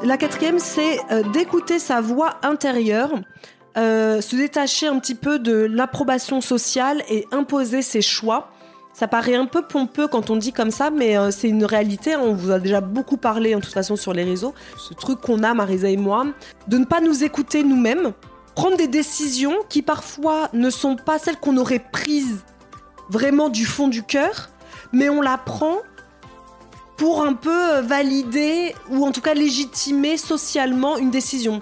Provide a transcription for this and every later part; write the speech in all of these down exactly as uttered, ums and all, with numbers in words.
La quatrième, c'est euh, d'écouter sa voix intérieure, euh, se détacher un petit peu de l'approbation sociale et imposer ses choix. Ça paraît un peu pompeux quand on dit comme ça, mais euh, c'est une réalité. Hein. On vous a déjà beaucoup parlé, en toute façon, sur les réseaux. Ce truc qu'on a, Marisa et moi, de ne pas nous écouter nous-mêmes, prendre des décisions qui parfois ne sont pas celles qu'on aurait prises vraiment du fond du cœur, mais on la prend pour un peu valider ou en tout cas légitimer socialement une décision.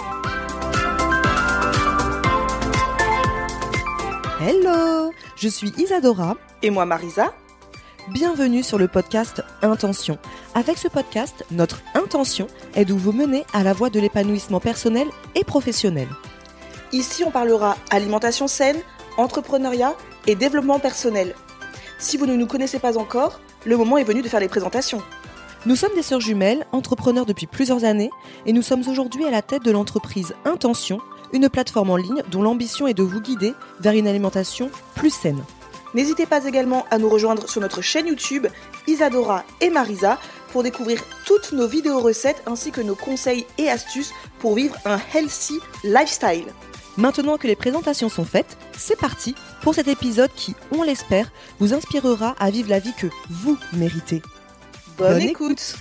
Hello, je suis Isadora. Et moi Marisa. Bienvenue sur le podcast Intention. Avec ce podcast, notre intention est de vous mener à la voie de l'épanouissement personnel et professionnel. Ici, on parlera alimentation saine, entrepreneuriat et développement personnel. Si vous ne nous connaissez pas encore, le moment est venu de faire les présentations. Nous sommes des sœurs jumelles, entrepreneurs depuis plusieurs années, et nous sommes aujourd'hui à la tête de l'entreprise Intention, une plateforme en ligne dont l'ambition est de vous guider vers une alimentation plus saine. N'hésitez pas également à nous rejoindre sur notre chaîne YouTube Isadora et Marisa pour découvrir toutes nos vidéos recettes ainsi que nos conseils et astuces pour vivre un healthy lifestyle. Maintenant que les présentations sont faites, c'est parti pour cet épisode qui, on l'espère, vous inspirera à vivre la vie que vous méritez. Bonne, Bonne écoute. écoute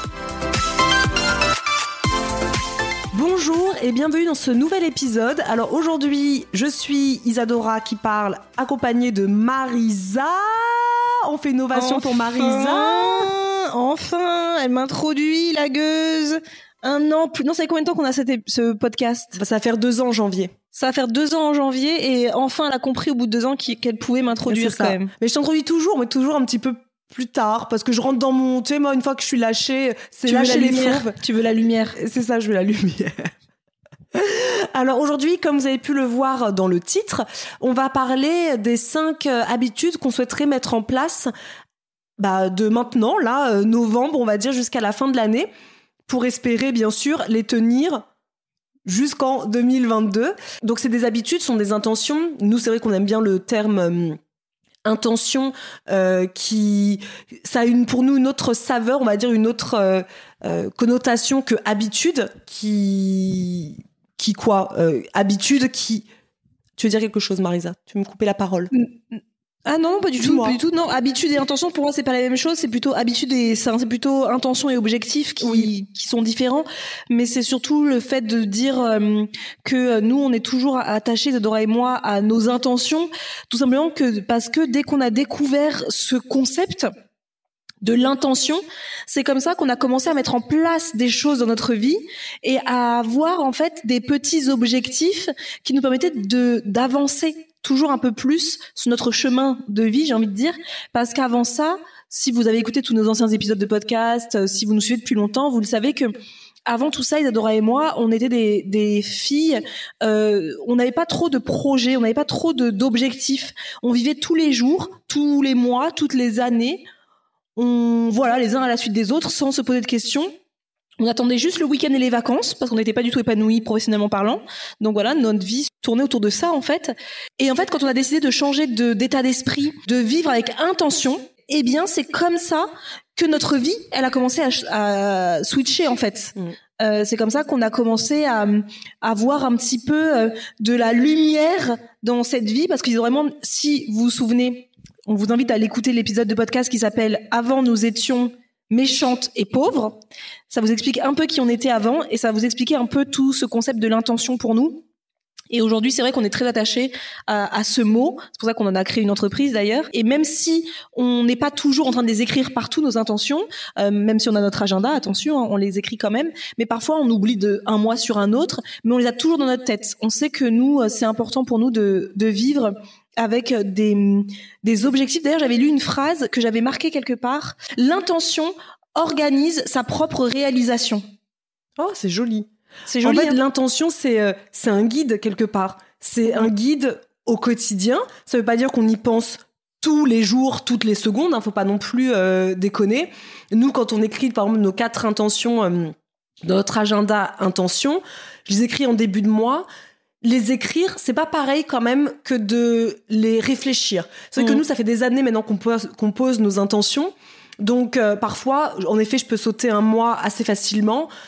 Bonjour et bienvenue dans ce nouvel épisode. Alors aujourd'hui, je suis Isadora qui parle, accompagnée de Marisa. On fait une ovation enfin, pour Marisa. Enfin, elle m'introduit, la gueuse. Un an plus... Non, ça fait combien de temps qu'on a cette, ce podcast ? Ça va faire deux ans en janvier. Ça va faire deux ans en janvier et enfin, elle a compris au bout de deux ans qu'elle pouvait m'introduire quand même. Mais je t'introduis toujours, mais toujours un petit peu plus tard, parce que je rentre dans mon... Tu sais, moi, une fois que je suis lâchée, c'est lâcher les fauves. Tu veux la lumière. C'est ça, je veux la lumière. Alors aujourd'hui, comme vous avez pu le voir dans le titre, on va parler des cinq habitudes qu'on souhaiterait mettre en place bah, de maintenant, là, novembre, on va dire, jusqu'à la fin de l'année, pour espérer, bien sûr, les tenir jusqu'en deux mille vingt-deux. Donc c'est des habitudes, ce sont des intentions. Nous, c'est vrai qu'on aime bien le terme... Euh, intention euh, qui ça a une pour nous une autre saveur, on va dire une autre euh, euh, connotation que habitude qui qui quoi euh, habitude qui tu veux dire quelque chose Marisa, tu veux me couper la parole? Ah non, pas du tout, pas du tout. Non, habitude et intention, pour moi, c'est pas la même chose. C'est plutôt habitude et c'est plutôt intention et objectif qui, oui. qui sont différents. Mais c'est surtout le fait de dire euh, que nous, on est toujours attachés, Dora et moi, à nos intentions. Tout simplement que, parce que dès qu'on a découvert ce concept de l'intention, c'est comme ça qu'on a commencé à mettre en place des choses dans notre vie et à avoir, en fait, des petits objectifs qui nous permettaient de, d'avancer toujours un peu plus sur notre chemin de vie, j'ai envie de dire, parce qu'avant ça, si vous avez écouté tous nos anciens épisodes de podcast, si vous nous suivez depuis longtemps, vous le savez que avant tout ça, Isadora et moi, on était des, des filles, euh, on n'avait pas trop de projets, on n'avait pas trop de, d'objectifs. On vivait tous les jours, tous les mois, toutes les années, on voilà, les uns à la suite des autres, sans se poser de questions. On attendait juste le week-end et les vacances parce qu'on n'était pas du tout épanouis professionnellement parlant. Donc voilà, notre vie tournait autour de ça en fait. Et en fait, quand on a décidé de changer de, d'état d'esprit, de vivre avec intention, eh bien c'est comme ça que notre vie, elle a commencé à, à switcher en fait. Mmh. Euh, c'est comme ça qu'on a commencé à, à voir un petit peu euh, de la lumière dans cette vie parce qu'ils ont vraiment, si vous vous souvenez, on vous invite à aller écouter l'épisode de podcast qui s'appelle « Avant nous étions méchantes et pauvres ». Ça vous explique un peu qui on était avant et ça va vous expliquer un peu tout ce concept de l'intention pour nous. Et aujourd'hui, c'est vrai qu'on est très attachés à, à ce mot. C'est pour ça qu'on en a créé une entreprise d'ailleurs. Et même si on n'est pas toujours en train de les écrire partout, nos intentions, euh, même si on a notre agenda, attention, hein, on les écrit quand même. Mais parfois, on oublie de un mois sur un autre, mais on les a toujours dans notre tête. On sait que nous, c'est important pour nous de, de vivre avec des, des objectifs. D'ailleurs, j'avais lu une phrase que j'avais marquée quelque part. L'intention organise sa propre réalisation. Oh, c'est joli. C'est joli. En fait, hein. l'intention, c'est, euh, c'est un guide quelque part. C'est un guide au quotidien. Ça veut pas dire qu'on y pense tous les jours, toutes les secondes. Hein, faut pas non plus euh, déconner. Nous, quand on écrit, par exemple, nos quatre intentions euh, dans notre agenda intention, je les écris en début de mois. Les écrire, c'est pas pareil quand même que de les réfléchir. C'est vrai mmh. que nous, ça fait des années maintenant qu'on pose, qu'on pose nos intentions. Donc, euh, parfois, en effet, je peux sauter un mois assez facilement.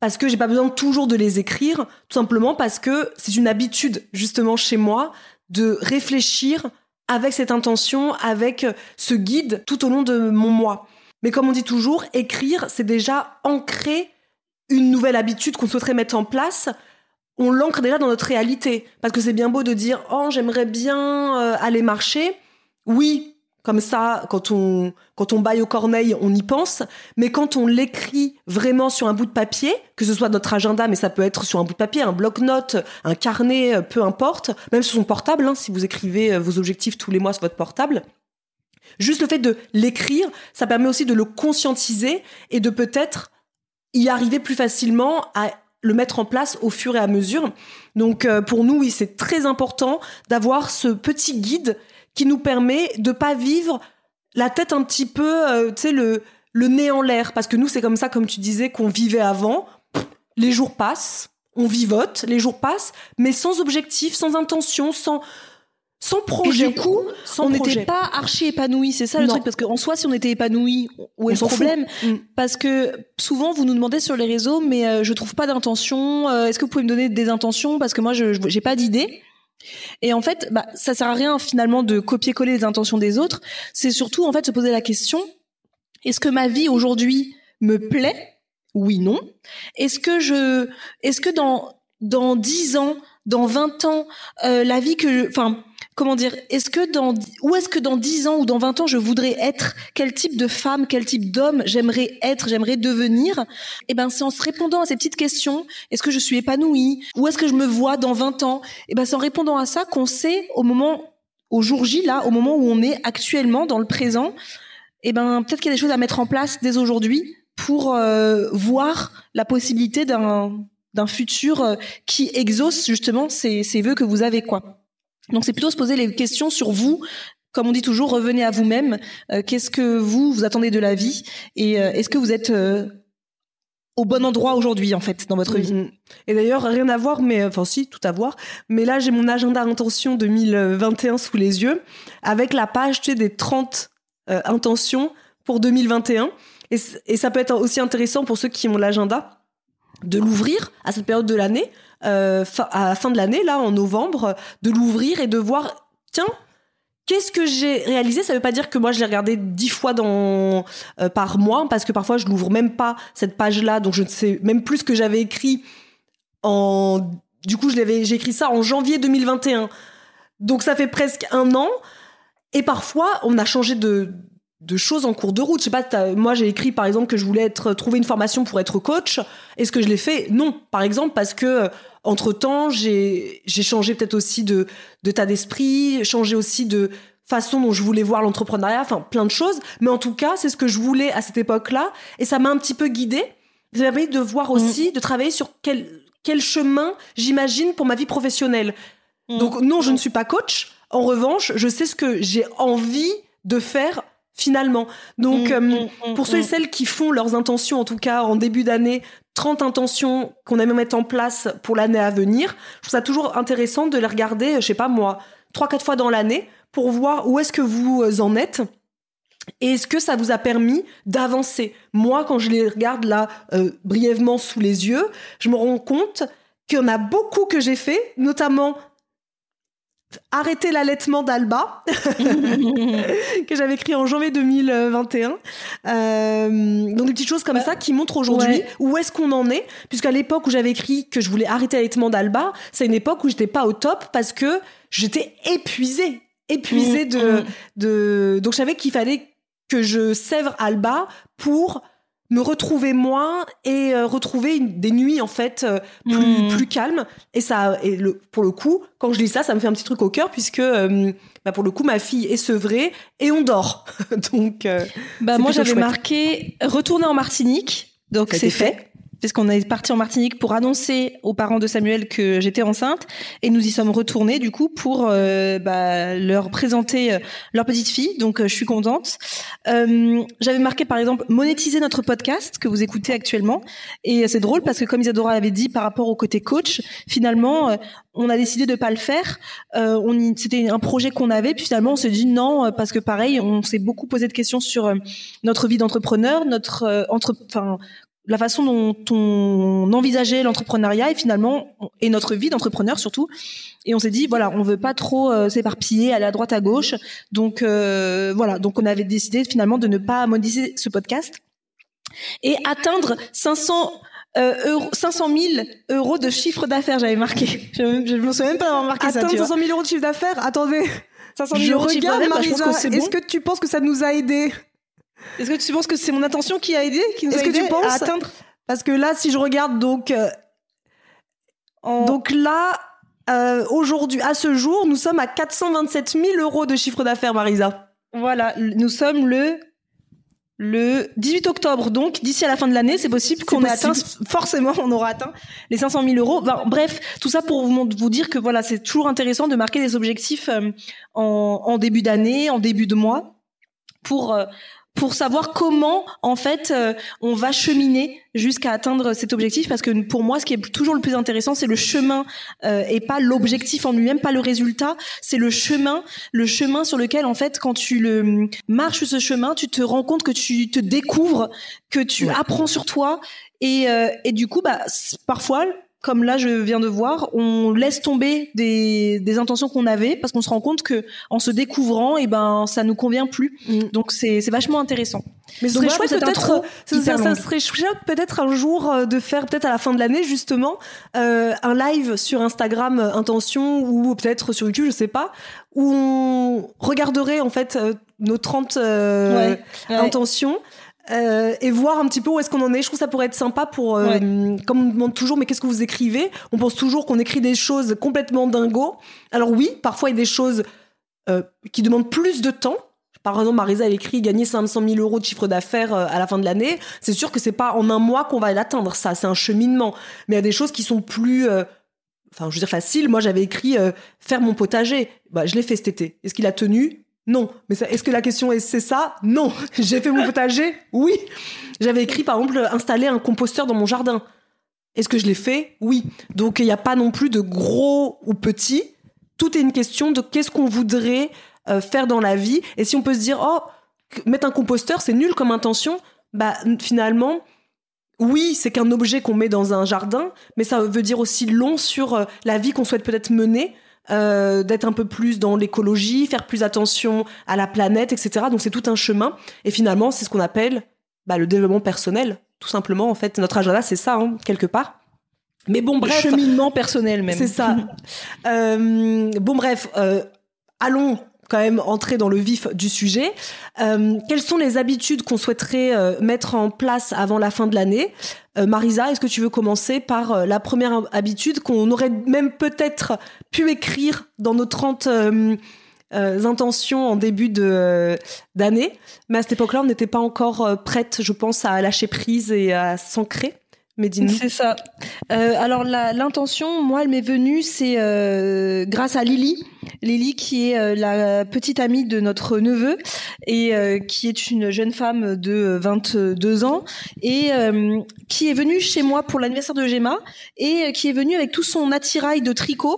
parce que j'ai pas besoin toujours de les écrire, tout simplement parce que c'est une habitude justement chez moi de réfléchir avec cette intention, avec ce guide tout au long de mon mois. Mais comme on dit toujours, écrire, c'est déjà ancrer une nouvelle habitude qu'on souhaiterait mettre en place. On l'ancre déjà dans notre réalité. Parce que c'est bien beau de dire « Oh, j'aimerais bien euh, aller marcher ». Oui, comme ça, quand on, quand on baille aux corneilles, on y pense. Mais quand on l'écrit vraiment sur un bout de papier, que ce soit notre agenda, mais ça peut être sur un bout de papier, un bloc-notes, un carnet, peu importe, même sur son portable, hein, si vous écrivez vos objectifs tous les mois sur votre portable. Juste le fait de l'écrire, ça permet aussi de le conscientiser et de peut-être y arriver plus facilement à le mettre en place au fur et à mesure. Donc euh, pour nous, oui, c'est très important d'avoir ce petit guide qui nous permet de pas vivre la tête un petit peu, euh, tu sais, le, le nez en l'air. Parce que nous, c'est comme ça, comme tu disais, qu'on vivait avant. Les jours passent, on vivote, les jours passent, mais sans objectif, sans intention, sans... Sans projet. Et du coup, sans on projet. n'était pas archi épanoui, c'est ça le non. truc, parce qu'en soi, si on était épanoui, où est le problème? Mm. Parce que souvent, vous nous demandez sur les réseaux, mais euh, je trouve pas d'intention. Euh, est-ce que vous pouvez me donner des intentions? Parce que moi, je, je j'ai pas d'idée. Et en fait, bah, ça sert à rien finalement de copier-coller les intentions des autres. C'est surtout en fait se poser la question: est-ce que ma vie aujourd'hui me plaît? Oui, non. Est-ce que je, est-ce que dans dans dix ans, dans vingt ans, euh, la vie que, enfin. Comment dire, est-ce que dans, où est-ce que dans dix ans ou dans vingt ans je voudrais être? Quel type de femme, quel type d'homme j'aimerais être, j'aimerais devenir? Eh ben, c'est en se répondant à ces petites questions. Est-ce que je suis épanouie? Où est-ce que je me vois dans vingt ans? Eh ben, c'est en répondant à ça qu'on sait au moment, au jour J, là, au moment où on est actuellement dans le présent, eh ben, peut-être qu'il y a des choses à mettre en place dès aujourd'hui pour euh, voir la possibilité d'un, d'un futur euh, qui exauce justement ces, ces vœux que vous avez, quoi. Donc c'est plutôt se poser les questions sur vous, comme on dit toujours, revenez à vous-même. Euh, qu'est-ce que vous vous attendez de la vie et euh, est-ce que vous êtes euh, au bon endroit aujourd'hui en fait dans votre vie? Et d'ailleurs rien à voir, mais enfin si tout à voir. Mais là j'ai mon agenda intention deux mille vingt et un sous les yeux avec la page tu sais des trente euh, intentions pour deux mille vingt et un et, et ça peut être aussi intéressant pour ceux qui ont l'agenda de l'ouvrir à cette période de l'année. Euh, fin, à la fin de l'année, là, en novembre, de l'ouvrir et de voir, tiens, qu'est-ce que j'ai réalisé? Ça veut pas dire que moi, je l'ai regardé dix fois dans, euh, par mois, parce que parfois, je l'ouvre même pas, cette page-là, donc je ne sais même plus ce que j'avais écrit en... Du coup, je l'avais, j'ai écrit ça en janvier deux mille vingt et un. Donc, ça fait presque un an. Et parfois, on a changé de... de choses en cours de route. Je sais pas, moi j'ai écrit par exemple que je voulais être, trouver une formation pour être coach. Est-ce que je l'ai fait? Non, par exemple, parce que entre-temps, j'ai, j'ai changé peut-être aussi de, d'état d'esprit, changé aussi de façon dont je voulais voir l'entrepreneuriat, enfin plein de choses. Mais en tout cas, c'est ce que je voulais à cette époque-là. Et ça m'a un petit peu guidée. Ça m'a permis de voir aussi, mmh. de travailler sur quel, quel chemin j'imagine pour ma vie professionnelle. Mmh. Donc non, je ne suis pas coach. En revanche, je sais ce que j'ai envie de faire finalement. Donc, mmh, euh, mmh, pour mmh. ceux et celles qui font leurs intentions, en tout cas en début d'année, trente intentions qu'on aime mettre en place pour l'année à venir, je trouve ça toujours intéressant de les regarder, je sais pas moi, trois quatre fois dans l'année pour voir où est-ce que vous en êtes et est-ce que ça vous a permis d'avancer. Moi, quand je les regarde là euh, brièvement sous les yeux, je me rends compte qu'il y en a beaucoup que j'ai fait, notamment arrêter l'allaitement d'Alba que j'avais écrit en janvier deux mille vingt et un. Euh, donc des petites choses comme bah, ça qui montrent aujourd'hui ouais. où est-ce qu'on en est, puisqu'à l'époque où j'avais écrit que je voulais arrêter l'allaitement d'Alba, c'est une époque où j'étais pas au top parce que j'étais épuisée épuisée mmh, de, mmh. de donc je savais qu'il fallait que je sèvre Alba pour me retrouver moi et euh, retrouver une, des nuits en fait euh, plus mmh. plus calmes et ça et le pour le coup quand je lis ça ça me fait un petit truc au cœur puisque euh, bah pour le coup ma fille est sevrée et on dort donc euh, bah moi j'avais chouette. Marqué retourner en Martinique donc ça c'est fait, fait. Puisqu'on est parti en Martinique pour annoncer aux parents de Samuel que j'étais enceinte et nous y sommes retournés du coup pour euh, bah, leur présenter euh, leur petite fille, donc euh, je suis contente. Euh, j'avais marqué par exemple monétiser notre podcast que vous écoutez actuellement et c'est drôle parce que comme Isadora l'avait dit par rapport au côté coach, finalement euh, on a décidé de pas le faire. Euh, on y, c'était un projet qu'on avait puis finalement on s'est dit non parce que pareil on s'est beaucoup posé de questions sur euh, notre vie d'entrepreneur, notre euh, entre, enfin la façon dont on envisageait l'entrepreneuriat et finalement et notre vie d'entrepreneur surtout. Et on s'est dit voilà, on veut pas trop euh, s'éparpiller, aller à droite à gauche. Donc euh, voilà, donc on avait décidé finalement de ne pas monétiser ce podcast et atteindre cinq cents euh, euros, cinq cent mille euros de chiffre d'affaires. J'avais marqué. Je, je me souviens même pas d'avoir marqué atteindre ça. cinq cent mille euros de chiffre d'affaires. Attendez. cinq cent mille je euros de chiffre regarde d'affaires. Marisa. Bah, je pense que c'est Est-ce bon. que tu penses que ça nous a aidé? Est-ce que tu penses que c'est mon intention qui a aidé, qui nous Est-ce a que aidé tu penses à atteindre? Parce que là, si je regarde, donc, euh, En... donc là, euh, aujourd'hui, à ce jour, nous sommes à quatre cent vingt-sept mille euros de chiffre d'affaires, Marisa. Voilà, nous sommes le le dix-huit octobre, donc d'ici à la fin de l'année, c'est possible qu'on ait atteint, forcément, on aura atteint les cinq cent mille euros. Ben, bref, tout ça pour vous, vous dire que voilà, c'est toujours intéressant de marquer des objectifs euh, en, en début d'année, en début de mois, pour euh, pour savoir comment en fait euh, on va cheminer jusqu'à atteindre cet objectif, parce que pour moi ce qui est toujours le plus intéressant c'est le chemin euh, et pas l'objectif en lui-même, pas le résultat, c'est le chemin, le chemin sur lequel en fait quand tu le marches ce chemin, tu te rends compte que tu te découvres, que tu ouais. apprends sur toi et euh, et du coup bah parfois comme là je viens de voir, on laisse tomber des, des intentions qu'on avait parce qu'on se rend compte que en se découvrant, et eh ben ça nous convient plus. Mm. Donc c'est c'est vachement intéressant. Mais ce Donc, serait chouette peut-être, ça, ça, ça serait chouette peut-être un jour de faire peut-être à la fin de l'année justement euh, un live sur Instagram euh, Intention ou peut-être sur YouTube, je sais pas, où on regarderait en fait euh, nos trente euh, ouais, ouais. intentions. Euh, et voir un petit peu où est-ce qu'on en est. Je trouve que ça pourrait être sympa pour euh, ouais. comme on demande toujours mais qu'est-ce que vous écrivez, on pense toujours qu'on écrit des choses complètement dingo. Alors oui, parfois il y a des choses euh, qui demandent plus de temps. Par exemple, Marisa elle écrit gagner cinq cent mille euros de chiffre d'affaires euh, à la fin de l'année. C'est sûr que c'est pas en un mois qu'on va l'atteindre, ça c'est un cheminement, mais il y a des choses qui sont plus euh, enfin je veux dire faciles. Moi j'avais écrit euh, faire mon potager, bah, je l'ai fait cet été. Est-ce qu'il a tenu? Non. Mais ça, est-ce que la question est c'est ça? Non. J'ai fait mon potager? Oui. J'avais écrit par exemple installer un composteur dans mon jardin. Est-ce que je l'ai fait? Oui. Donc il n'y a pas non plus de gros ou petit. Tout est une question de qu'est-ce qu'on voudrait euh, faire dans la vie. Et si on peut se dire oh mettre un composteur c'est nul comme intention, bah finalement oui c'est qu'un objet qu'on met dans un jardin, mais ça veut dire aussi long sur euh, la vie qu'on souhaite peut-être mener. Euh, d'être un peu plus dans l'écologie, faire plus attention à la planète, et cetera. Donc c'est tout un chemin. Et finalement, c'est ce qu'on appelle bah, le développement personnel, tout simplement. En fait, notre agenda, c'est ça, hein, quelque part. Mais bon, bref. Le cheminement personnel, même. C'est ça. euh, bon, bref. Euh, allons quand même entrer dans le vif du sujet. Euh, quelles sont les habitudes qu'on souhaiterait euh, mettre en place avant la fin de l'année? euh, Marisa, est-ce que tu veux commencer par euh, la première habitude qu'on aurait même peut-être pu écrire dans nos trente euh, euh, intentions en début de, euh, d'année, mais à cette époque-là, on n'était pas encore euh, prête, je pense, à lâcher prise et à s'ancrer. Mais dis-nous. C'est ça. Euh, alors la, l'intention, moi, elle m'est venue, c'est euh, grâce à Lily, Lily qui est euh, la petite amie de notre neveu et euh, qui est une jeune femme de vingt-deux ans et euh, qui est venue chez moi pour l'anniversaire de Gemma et euh, qui est venue avec tout son attirail de tricot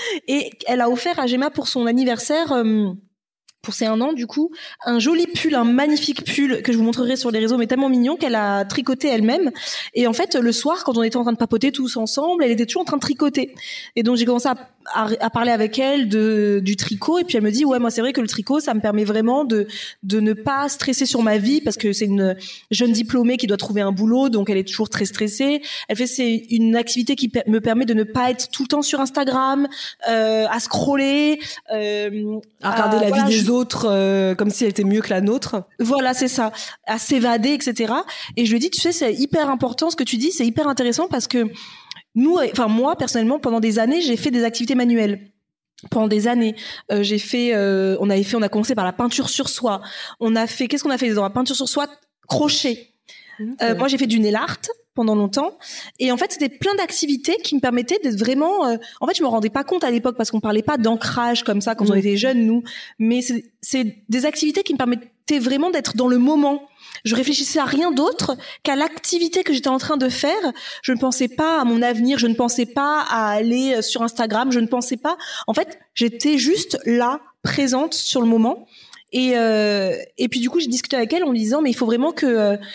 et elle a offert à Gemma pour son anniversaire. Euh, pour ses un an, du coup, un joli pull, un magnifique pull que je vous montrerai sur les réseaux, mais tellement mignon qu'elle a tricoté elle-même. Et en fait, le soir, quand on était en train de papoter tous ensemble, elle était toujours en train de tricoter. Et donc, j'ai commencé à, à, à parler avec elle de, du tricot. Et puis, elle me dit, ouais, moi, c'est vrai que le tricot, ça me permet vraiment de, de ne pas stresser sur ma vie parce que c'est une jeune diplômée qui doit trouver un boulot, donc elle est toujours très stressée. Elle fait, c'est une activité qui me permet de ne pas être tout le temps sur Instagram, euh, à scroller, euh, à regarder à, la voilà, vie des je... autres. Autre, euh, comme si elle était mieux que la nôtre. Voilà, c'est ça. À s'évader, et cetera. Et je lui ai dit, tu sais, c'est hyper important ce que tu dis, c'est hyper intéressant parce que nous, enfin moi personnellement, pendant des années, j'ai fait des activités manuelles. Pendant des années, euh, j'ai fait, euh, on avait fait, on a commencé par la peinture sur soie. On a fait, qu'est-ce qu'on a fait dans la peinture sur soie? Crochet. Mmh, euh, moi, j'ai fait du nail art pendant longtemps et en fait c'était plein d'activités qui me permettaient d'être vraiment euh... en fait je me rendais pas compte à l'époque parce qu'on parlait pas d'ancrage comme ça quand mmh. on était jeunes nous, mais c'est, c'est des activités qui me permettaient vraiment d'être dans le moment. Je réfléchissais à rien d'autre qu'à l'activité que j'étais en train de faire. Je ne pensais pas à mon avenir, je ne pensais pas à aller sur Instagram, je ne pensais pas, en fait j'étais juste là, présente sur le moment. Et euh, et puis du coup j'ai discuté avec elle en lui disant mais il faut vraiment que euh,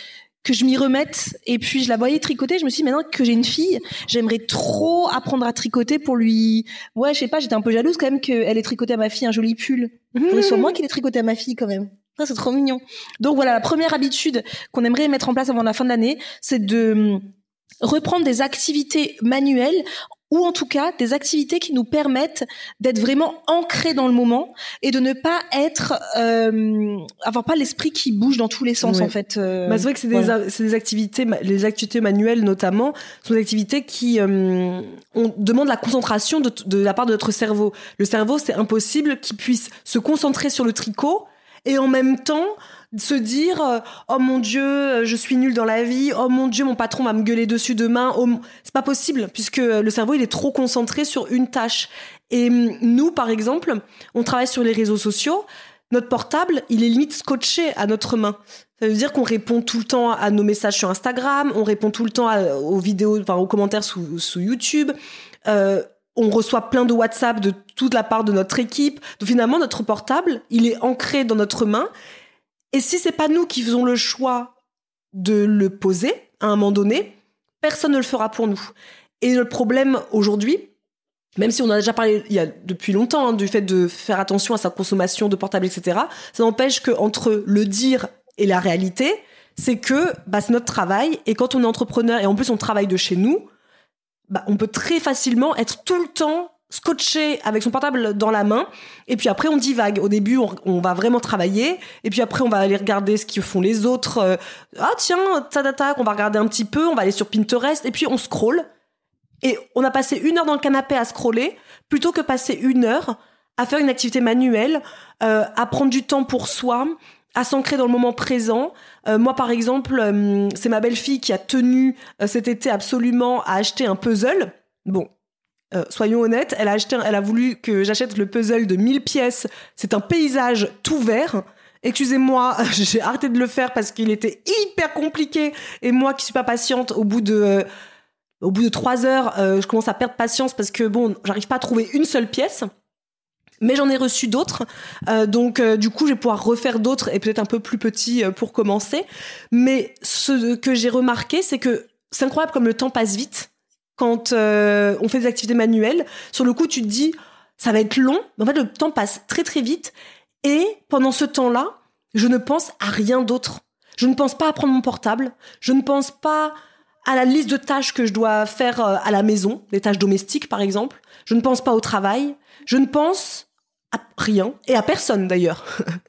que je m'y remette. Et puis je la voyais tricoter, je me suis dit maintenant que j'ai une fille, j'aimerais trop apprendre à tricoter pour lui. Ouais, je sais pas, j'étais un peu jalouse quand même qu'elle ait tricoté à ma fille un joli pull. Mmh. Sur moi qu'il ait tricoté à ma fille quand même. Ça, c'est trop mignon. Donc voilà, la première habitude qu'on aimerait mettre en place avant la fin de l'année, c'est de reprendre des activités manuelles, ou en tout cas des activités qui nous permettent d'être vraiment ancrés dans le moment et de ne pas être euh, avoir pas l'esprit qui bouge dans tous les sens, ouais. En fait. Euh, bah, c'est vrai que c'est des, voilà. c'est des activités, les activités manuelles notamment, sont des activités qui euh, on demande la concentration de, de la part de notre cerveau. Le cerveau, c'est impossible qu'il puisse se concentrer sur le tricot et en même temps se dire euh, oh mon Dieu, je suis nulle dans la vie, oh mon Dieu, mon patron va me gueuler dessus demain. Oh, c'est pas possible puisque le cerveau il est trop concentré sur une tâche. Et nous, par exemple, on travaille sur les réseaux sociaux. Notre portable, il est limite scotché à notre main. Ça veut dire qu'on répond tout le temps à nos messages sur Instagram, on répond tout le temps à, aux vidéos, enfin aux commentaires sous, sous YouTube. Euh, on reçoit plein de WhatsApp de toute la part de notre équipe. Donc finalement, notre portable, il est ancré dans notre main. Et si c'est pas nous qui faisons le choix de le poser à un moment donné, personne ne le fera pour nous. Et le problème aujourd'hui, même si on a déjà parlé il y a depuis longtemps hein, du fait de faire attention à sa consommation de portable, et cetera, ça n'empêche qu'entre le dire et la réalité, c'est que bah, c'est notre travail. Et quand on est entrepreneur et en plus on travaille de chez nous, bah, on peut très facilement être tout le temps scotché avec son portable dans la main, et puis après on divague. Au début on, on va vraiment travailler, et puis après on va aller regarder ce que font les autres. Euh, ah tiens, tadata, on va regarder un petit peu, on va aller sur Pinterest, et puis on scrolle. Et on a passé une heure dans le canapé à scroller, plutôt que passer une heure à faire une activité manuelle, euh, à prendre du temps pour soi, à s'ancrer dans le moment présent. Euh, moi, par exemple, euh, c'est ma belle-fille qui a tenu euh, cet été absolument à acheter un puzzle. Bon, Euh, soyons honnêtes, elle a acheté, elle a voulu que j'achète le puzzle de mille pièces. C'est un paysage tout vert. Excusez-moi, j'ai arrêté de le faire parce qu'il était hyper compliqué. Et moi, qui suis pas patiente, au bout de, euh, au bout de trois heures, euh, je commence à perdre patience parce que bon, j'arrive pas à trouver une seule pièce. Mais j'en ai reçu d'autres. Euh, donc, euh, du coup, je vais pouvoir refaire d'autres et peut-être un peu plus petits euh, pour commencer. Mais ce que j'ai remarqué, c'est que c'est incroyable comme le temps passe vite. Quand euh, on fait des activités manuelles, sur le coup, tu te dis, ça va être long. Mais en fait, le temps passe très, très vite. Et pendant ce temps-là, je ne pense à rien d'autre. Je ne pense pas à prendre mon portable. Je ne pense pas à la liste de tâches que je dois faire à la maison, les tâches domestiques, par exemple. Je ne pense pas au travail. Je ne pense à rien. Et à personne, d'ailleurs.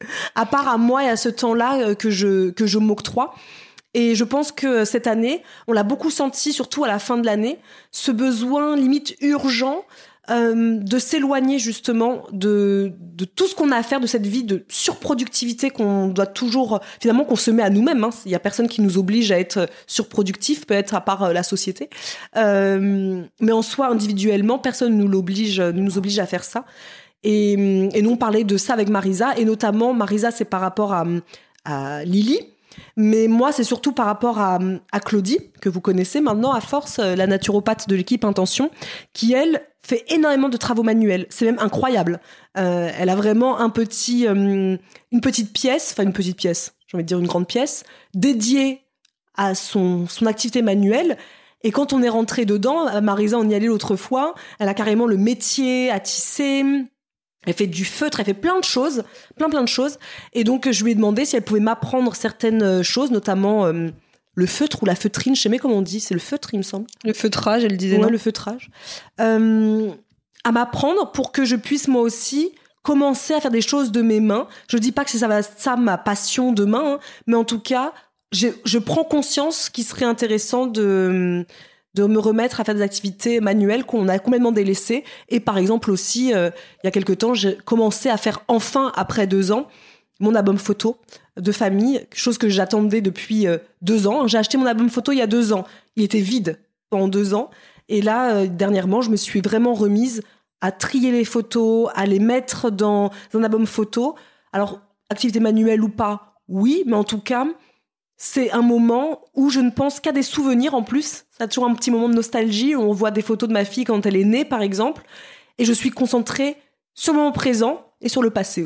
À part à moi et à ce temps-là que je, que je m'octroie. Et je pense que cette année, on l'a beaucoup senti, surtout à la fin de l'année, ce besoin limite urgent euh, de s'éloigner justement de, de tout ce qu'on a à faire, de cette vie de surproductivité qu'on doit toujours, finalement, qu'on se met à nous-mêmes. Hein. Il n'y a personne qui nous oblige à être surproductif, peut-être à part euh, la société. Euh, mais en soi, individuellement, personne ne nous l'oblige, ne nous oblige à faire ça. Et, et nous, on parlait de ça avec Marisa, et notamment, Marisa, c'est par rapport à, à Lily. Mais moi, c'est surtout par rapport à, à Claudie, que vous connaissez maintenant à force, la naturopathe de l'équipe Intention, qui, elle, fait énormément de travaux manuels. C'est même incroyable. Euh, elle a vraiment un petit, euh, une petite pièce, enfin une petite pièce, j'ai envie de dire une grande pièce, dédiée à son, son activité manuelle. Et quand on est rentré dedans, Marisa, on y allait l'autre fois, elle a carrément le métier à tisser. Elle fait du feutre, elle fait plein de choses, plein plein de choses. Et donc, je lui ai demandé si elle pouvait m'apprendre certaines choses, notamment euh, le feutre ou la feutrine. Je sais même comment on dit, c'est le feutre, il me semble. Le feutrage, elle disait, ouais, non ? le feutrage. Euh, à m'apprendre pour que je puisse, moi aussi, commencer à faire des choses de mes mains. Je dis pas que c'est ça, ça ma passion demain, hein, mais en tout cas, je, je prends conscience qu'il serait intéressant de... de me remettre à faire des activités manuelles qu'on a complètement délaissées. Et par exemple aussi, euh, il y a quelque temps, j'ai commencé à faire enfin, après deux ans, mon album photo de famille, chose que j'attendais depuis euh, deux ans. J'ai acheté mon album photo il y a deux ans. Il était vide pendant deux ans. Et là, euh, dernièrement, je me suis vraiment remise à trier les photos, à les mettre dans un album photo. Alors, activité manuelle ou pas, oui, mais en tout cas... c'est un moment où je ne pense qu'à des souvenirs en plus. Ça a toujours un petit moment de nostalgie où on voit des photos de ma fille quand elle est née, par exemple. Et je suis concentrée sur le moment présent et sur le passé aussi.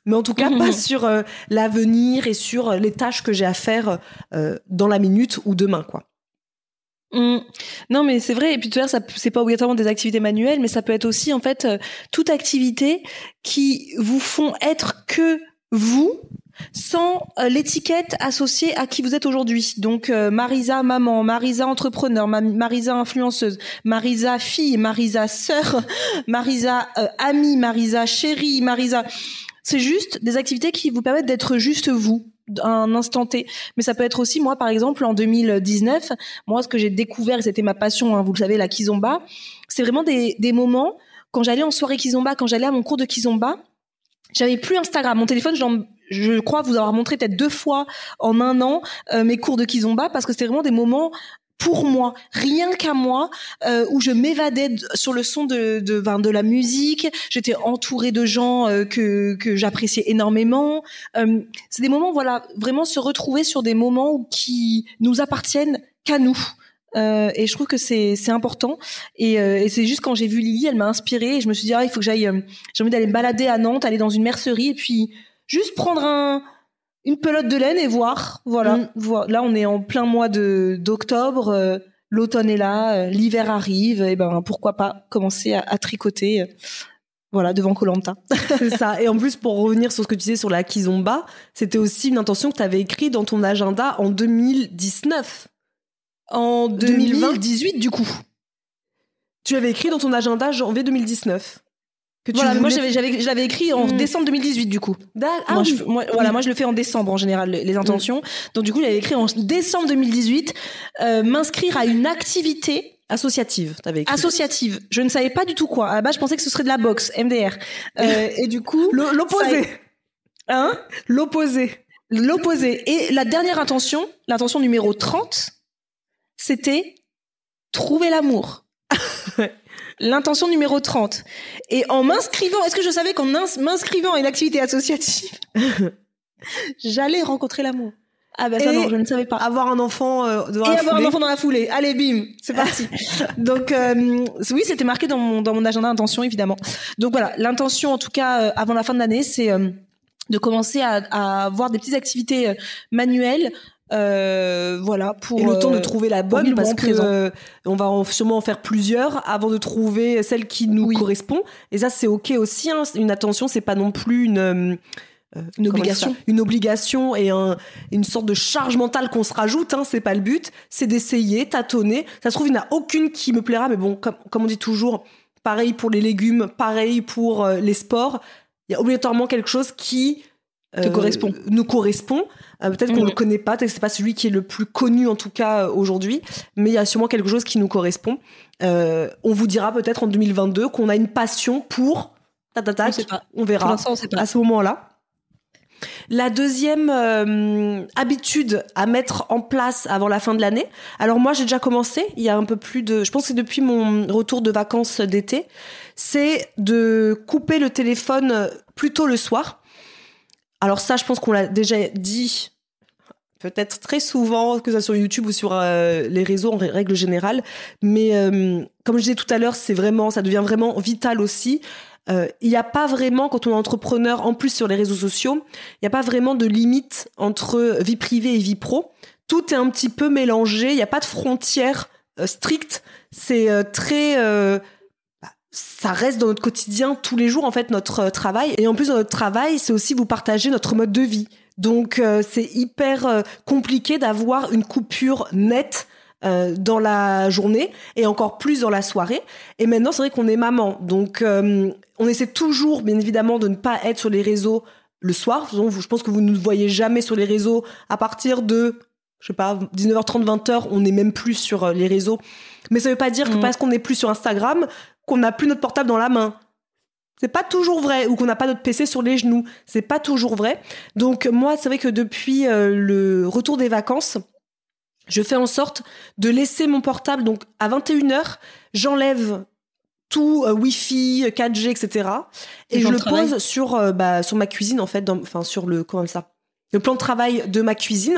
Mais en tout cas, mmh. pas sur euh, l'avenir et sur les tâches que j'ai à faire euh, dans la minute ou demain, quoi. Mmh. Non, mais c'est vrai. Et puis, tout à l'heure, ça, c'est pas obligatoirement des activités manuelles, mais ça peut être aussi, en fait, euh, toute activité qui vous font être que vous, sans euh, l'étiquette associée à qui vous êtes aujourd'hui. Donc euh, Marisa maman, Marisa entrepreneur, Ma- Marisa influenceuse, Marisa fille, Marisa sœur, Marisa euh, amie, Marisa chérie, Marisa... C'est juste des activités qui vous permettent d'être juste vous, un instant T. Mais ça peut être aussi, moi par exemple, en deux mille dix-neuf, moi ce que j'ai découvert, et c'était ma passion, hein, vous le savez, la kizomba, c'est vraiment des, des moments, quand j'allais en soirée kizomba, quand j'allais à mon cours de kizomba, j'avais plus Instagram. Mon téléphone, j'en, je crois vous avoir montré peut-être deux fois en un an euh, mes cours de kizomba parce que c'était vraiment des moments pour moi, rien qu'à moi, euh, où je m'évadais d- sur le son de de, ben, de la musique. J'étais entourée de gens euh, que que j'appréciais énormément. Euh, c'est des moments, voilà, vraiment se retrouver sur des moments qui nous appartiennent qu'à nous. Euh, et je trouve que c'est c'est important et, euh, et c'est juste quand j'ai vu Lily, elle m'a inspirée et je me suis dit ah il faut que j'aille, euh, j'ai envie d'aller me balader à Nantes, aller dans une mercerie et puis juste prendre un une pelote de laine et voir, voilà. Mm. Voir. Là on est en plein mois de d'octobre, euh, l'automne est là, euh, l'hiver arrive, et ben pourquoi pas commencer à, à tricoter. Euh, Voilà, devant Koh-Lanta. C'est ça. Et en plus, pour revenir sur ce que tu disais sur la kizomba, c'était aussi une intention que tu avais écrite dans ton agenda en deux mille dix-neuf. En deux mille dix-huit, du coup. Tu avais écrit dans ton agenda janvier deux mille dix-neuf. Que tu voilà, voulais... moi j'avais, j'avais, je l'avais écrit en mmh. décembre deux mille dix-huit, du coup. Da- ah, moi, oui. je, moi, oui. Voilà, moi je le fais en décembre en général, les intentions. Mmh. Donc du coup, j'avais écrit en décembre deux mille dix-huit, euh, m'inscrire à une activité associative. T'avais écrit. Associative. Je ne savais pas du tout quoi. À la base, je pensais que ce serait de la boxe, M D R. Euh, et du coup, l'opposé. A... Hein L'opposé. L'opposé. Et la dernière intention, l'intention numéro trente, c'était trouver l'amour. L'intention numéro trente. Et en m'inscrivant, est-ce que je savais qu'en ins- m'inscrivant à une activité associative, j'allais rencontrer l'amour? Ah ben ça et non, je ne savais pas. Avoir un enfant euh, dans et la avoir foulée. un enfant dans la foulée. Allez, bim, c'est parti. Donc euh, oui, c'était marqué dans mon dans mon agenda intention évidemment. Donc voilà, l'intention en tout cas euh, avant la fin de l'année, c'est euh, de commencer à, à avoir des petites activités euh, manuelles. Euh, voilà pour et le temps de euh, trouver la bonne parce que euh, on va en, sûrement en faire plusieurs avant de trouver celle qui nous oui. correspond et ça c'est ok aussi hein. Une attention c'est pas non plus une euh, une obligation une obligation et un, une sorte de charge mentale qu'on se rajoute hein, c'est pas le but, c'est d'essayer, tâtonner. Ça se trouve il n'y en a aucune qui me plaira mais bon comme, comme on dit toujours, pareil pour les légumes, pareil pour euh, les sports, il y a obligatoirement quelque chose qui te euh, correspond. nous correspond. Euh, peut-être qu'on mmh. le connaît pas, peut-être que c'est pas celui qui est le plus connu en tout cas euh, aujourd'hui, mais il y a sûrement quelque chose qui nous correspond. Euh, on vous dira peut-être en deux mille vingt-deux qu'on a une passion pour tatata, on, on verra on sait pas. À ce moment-là. La deuxième euh, habitude à mettre en place avant la fin de l'année. Alors moi j'ai déjà commencé, il y a un peu plus de, je pense que c'est depuis mon retour de vacances d'été, c'est de couper le téléphone plutôt le soir. Alors ça, je pense qu'on l'a déjà dit peut-être très souvent, que ce soit sur YouTube ou sur euh, les réseaux en règle générale. Mais euh, comme je disais tout à l'heure, c'est vraiment, ça devient vraiment vital aussi. Euh, il n'y a pas vraiment, quand on est entrepreneur, en plus sur les réseaux sociaux, il n'y a pas vraiment de limite entre vie privée et vie pro. Tout est un petit peu mélangé, il n'y a pas de frontières euh, strictes. C'est euh, très... Euh, ça reste dans notre quotidien tous les jours en fait notre euh, travail et en plus dans notre travail c'est aussi vous partager notre mode de vie donc euh, c'est hyper euh, compliqué d'avoir une coupure nette euh, dans la journée et encore plus dans la soirée et maintenant c'est vrai qu'on est maman donc euh, on essaie toujours bien évidemment de ne pas être sur les réseaux le soir. Donc, je pense que vous ne nous voyez jamais sur les réseaux à partir de je sais pas dix-neuf heures trente vingt heures on n'est même plus sur les réseaux mais ça veut pas dire que mmh. parce qu'on n'est plus sur Instagram qu'on n'a plus notre portable dans la main. C'est pas toujours vrai. Ou qu'on n'a pas notre P C sur les genoux. C'est pas toujours vrai. Donc moi, c'est vrai que depuis euh, le retour des vacances, je fais en sorte de laisser mon portable. Donc à vingt et une heures, j'enlève tout euh, Wi-Fi, quatre G, et cetera. Et, et je le travail. pose sur, euh, bah, sur ma cuisine, en fait. Enfin, sur le, comment ça, le plan de travail de ma cuisine.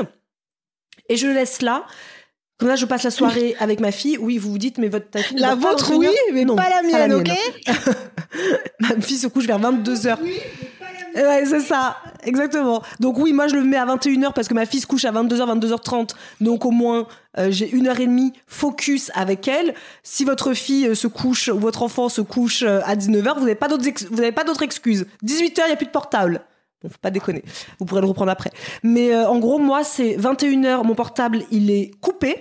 Et je le laisse là. Comme là, je passe la soirée avec ma fille. Oui, vous vous dites, mais votre ta fille... La vôtre, oui, mais non, pas la mienne, pas la ok mienne. Ma fille se couche vers vingt-deux heures. Oui, mais pas la Ouais, c'est ça, exactement. Donc oui, moi je le mets à vingt et une heures parce que ma fille se couche à vingt-deux heures, vingt-deux heures trente. Donc au moins, euh, j'ai une heure et demie focus avec elle. Si votre fille euh, se couche ou votre enfant se couche euh, à dix-neuf heures, vous n'avez pas d'autres ex- vous n'avez pas d'autres excuses. dix-huit heures, il n'y a plus de portable. Bon, faut pas déconner. Vous pourrez le reprendre après. Mais euh, en gros, moi, c'est vingt et une heures, mon portable, il est coupé.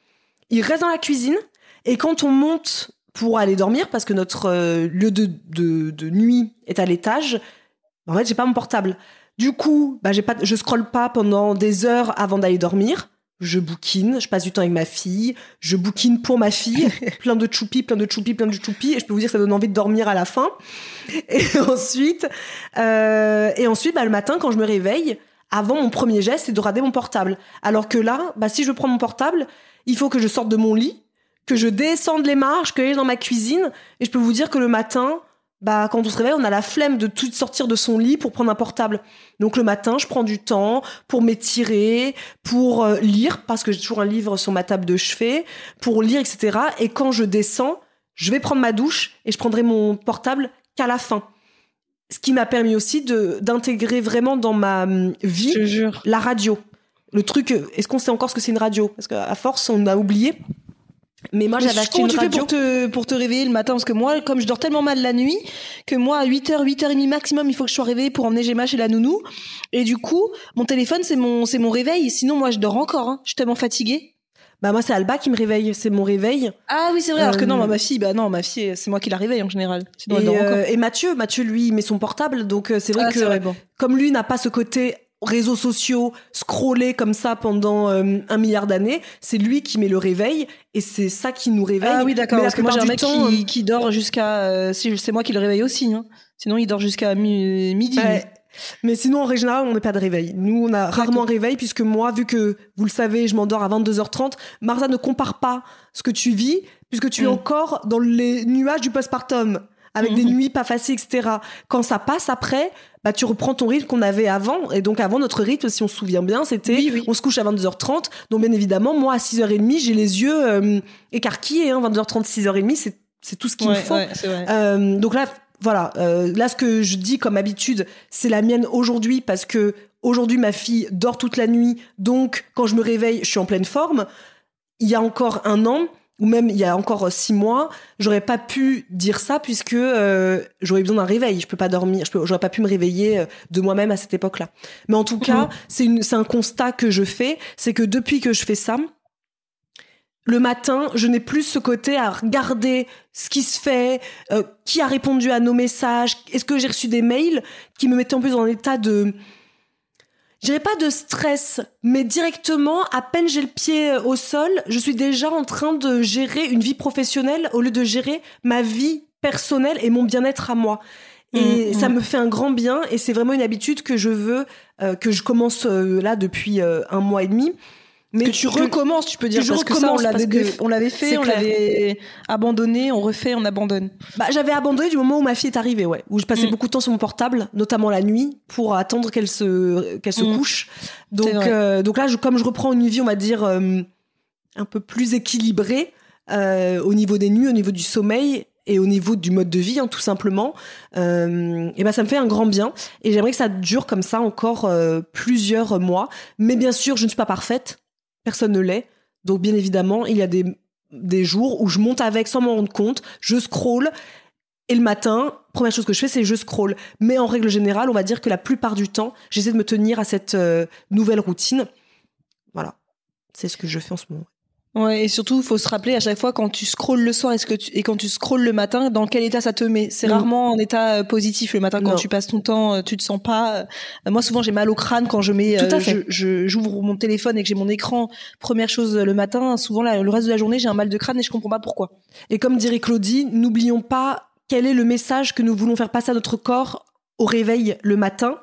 Il reste dans la cuisine. Et quand on monte pour aller dormir, parce que notre euh, lieu de, de, de nuit est à l'étage, en fait, j'ai pas mon portable. Du coup, bah, j'ai pas, je scrolle pas pendant des heures avant d'aller dormir. Je bouquine, je passe du temps avec ma fille, je bouquine pour ma fille, plein de choupi, plein de choupi, plein de choupi, et je peux vous dire que ça donne envie de dormir à la fin. Et ensuite, euh, et ensuite, bah, le matin, quand je me réveille, avant, mon premier geste, c'est de regarder mon portable. Alors que là, bah, si je prends mon portable, il faut que je sorte de mon lit, que je descende les marches, que j'aille dans ma cuisine, et je peux vous dire que le matin, bah, quand on se réveille, on a la flemme de tout sortir de son lit pour prendre un portable. Donc le matin, je prends du temps pour m'étirer, pour euh, lire, parce que j'ai toujours un livre sur ma table de chevet, pour lire, et cetera. Et quand je descends, je vais prendre ma douche et je prendrai mon portable qu'à la fin. Ce qui m'a permis aussi de, d'intégrer vraiment dans ma vie Je te jure. la radio. Le truc, est-ce qu'on sait encore ce que c'est une radio ? Parce qu'à force, on a oublié. Mais moi, Mais j'avais acheté une comment tu fais radio. pour te, pour te réveiller le matin? Parce que moi, comme je dors tellement mal la nuit, que moi, à huit heures, huit heures trente maximum, il faut que je sois réveillée pour emmener Gemma chez la nounou. Et du coup, mon téléphone, c'est mon, c'est mon réveil. Sinon, moi, je dors encore, hein. Je suis tellement fatiguée. Bah, moi, c'est Alba qui me réveille. C'est mon réveil. Ah oui, c'est vrai. Alors que Euh, non, moi, ma fille, bah non, ma fille, c'est moi qui la réveille en général. Sinon, elle Et, dort encore. euh, et Mathieu, Mathieu, lui, il met son portable. Donc, euh, c'est vrai Ah, que, c'est vrai, bon. comme lui n'a pas ce côté réseaux sociaux, scroller comme ça pendant euh, un milliard d'années, c'est lui qui met le réveil et c'est ça qui nous réveille. Ah oui, d'accord. Mais la Parce que moi, j'ai un mec plupart du temps, qui, qui dort jusqu'à, euh, si, c'est moi qui le réveille aussi, hein. Sinon, il dort jusqu'à mi- midi. Ouais. Mais sinon, en règle générale, on met pas de réveil. Nous, on a rarement un réveil puisque moi, vu que, vous le savez, je m'endors à vingt-deux heures trente, Martha ne compare pas ce que tu vis puisque tu es Mm. encore dans les nuages du postpartum avec Mm. des nuits pas faciles, et cetera. Quand ça passe après, bah, tu reprends ton rythme qu'on avait avant. Et donc, avant, notre rythme, si on se souvient bien, c'était, Oui, oui. on se couche à vingt-deux heures trente. Donc, bien évidemment, moi, à six heures trente, j'ai les yeux euh, écarquillés. Hein, vingt-deux heures trente, six heures trente, c'est, c'est tout ce qu'il Ouais, me faut. ouais, c'est vrai. Euh, donc là, voilà. Euh, là, ce que je dis comme habitude, c'est la mienne aujourd'hui parce que aujourd'hui, ma fille dort toute la nuit. Donc, quand je me réveille, je suis en pleine forme. Il y a encore un an, ou même il y a encore six mois, j'aurais pas pu dire ça puisque euh, j'aurais besoin d'un réveil. Je peux pas dormir, je peux, j'aurais pas pu me réveiller euh, de moi-même à cette époque-là. Mais en tout cas, Mhm. c'est, une, c'est un constat que je fais, c'est que depuis que je fais ça, le matin, je n'ai plus ce côté à regarder ce qui se fait, euh, qui a répondu à nos messages, est-ce que j'ai reçu des mails qui me mettaient en plus dans un état de... Je dirais pas de stress, mais directement, à peine j'ai le pied au sol, je suis déjà en train de gérer une vie professionnelle au lieu de gérer ma vie personnelle et mon bien-être à moi. Et Mmh, ça mmh. me fait un grand bien et c'est vraiment une habitude que je veux, euh, que je commence euh, là depuis euh, un mois et demi. Mais Que tu recommences, tu peux dire, que je parce que ça, on recommence l'avait, parce que on l'avait fait, c'est on clair. l'avait abandonné, on refait, on abandonne. Bah, j'avais abandonné du moment où ma fille est arrivée, ouais. Où je passais Mm. beaucoup de temps sur mon portable, notamment la nuit, pour attendre qu'elle se, qu'elle se Mm. couche. Donc, C'est vrai. euh, donc là, je, comme je reprends une vie, on va dire, euh, un peu plus équilibrée, euh, au niveau des nuits, au niveau du sommeil et au niveau du mode de vie, hein, tout simplement, euh, et ben, ça me fait un grand bien. Et j'aimerais que ça dure comme ça encore euh, plusieurs mois. Mais bien sûr, je ne suis pas parfaite. Personne ne l'est. Donc, bien évidemment, il y a des, des jours où je monte avec sans m'en rendre compte, je scrolle, et le matin, première chose que je fais, c'est je scrolle. Mais en règle générale, on va dire que la plupart du temps, j'essaie de me tenir à cette euh, nouvelle routine. Voilà. C'est ce que je fais en ce moment. Ouais, et surtout, il faut se rappeler à chaque fois quand tu scrolles le soir est-ce que tu, et quand tu scrolles le matin, dans quel état ça te met. C'est Mm. rarement en état euh, positif le matin quand Non. tu passes ton temps, euh, tu te sens pas. euh, Moi, souvent, j'ai mal au crâne quand je mets, Tout à euh, fait. je, je- j'ouvre mon téléphone et que j'ai mon écran. Première chose euh, le matin, souvent là, le reste de la journée, j'ai un mal de crâne et je comprends pas pourquoi. Et comme dirait Claudie, n'oublions pas quel est le message que nous voulons faire passer à notre corps au réveil le matin.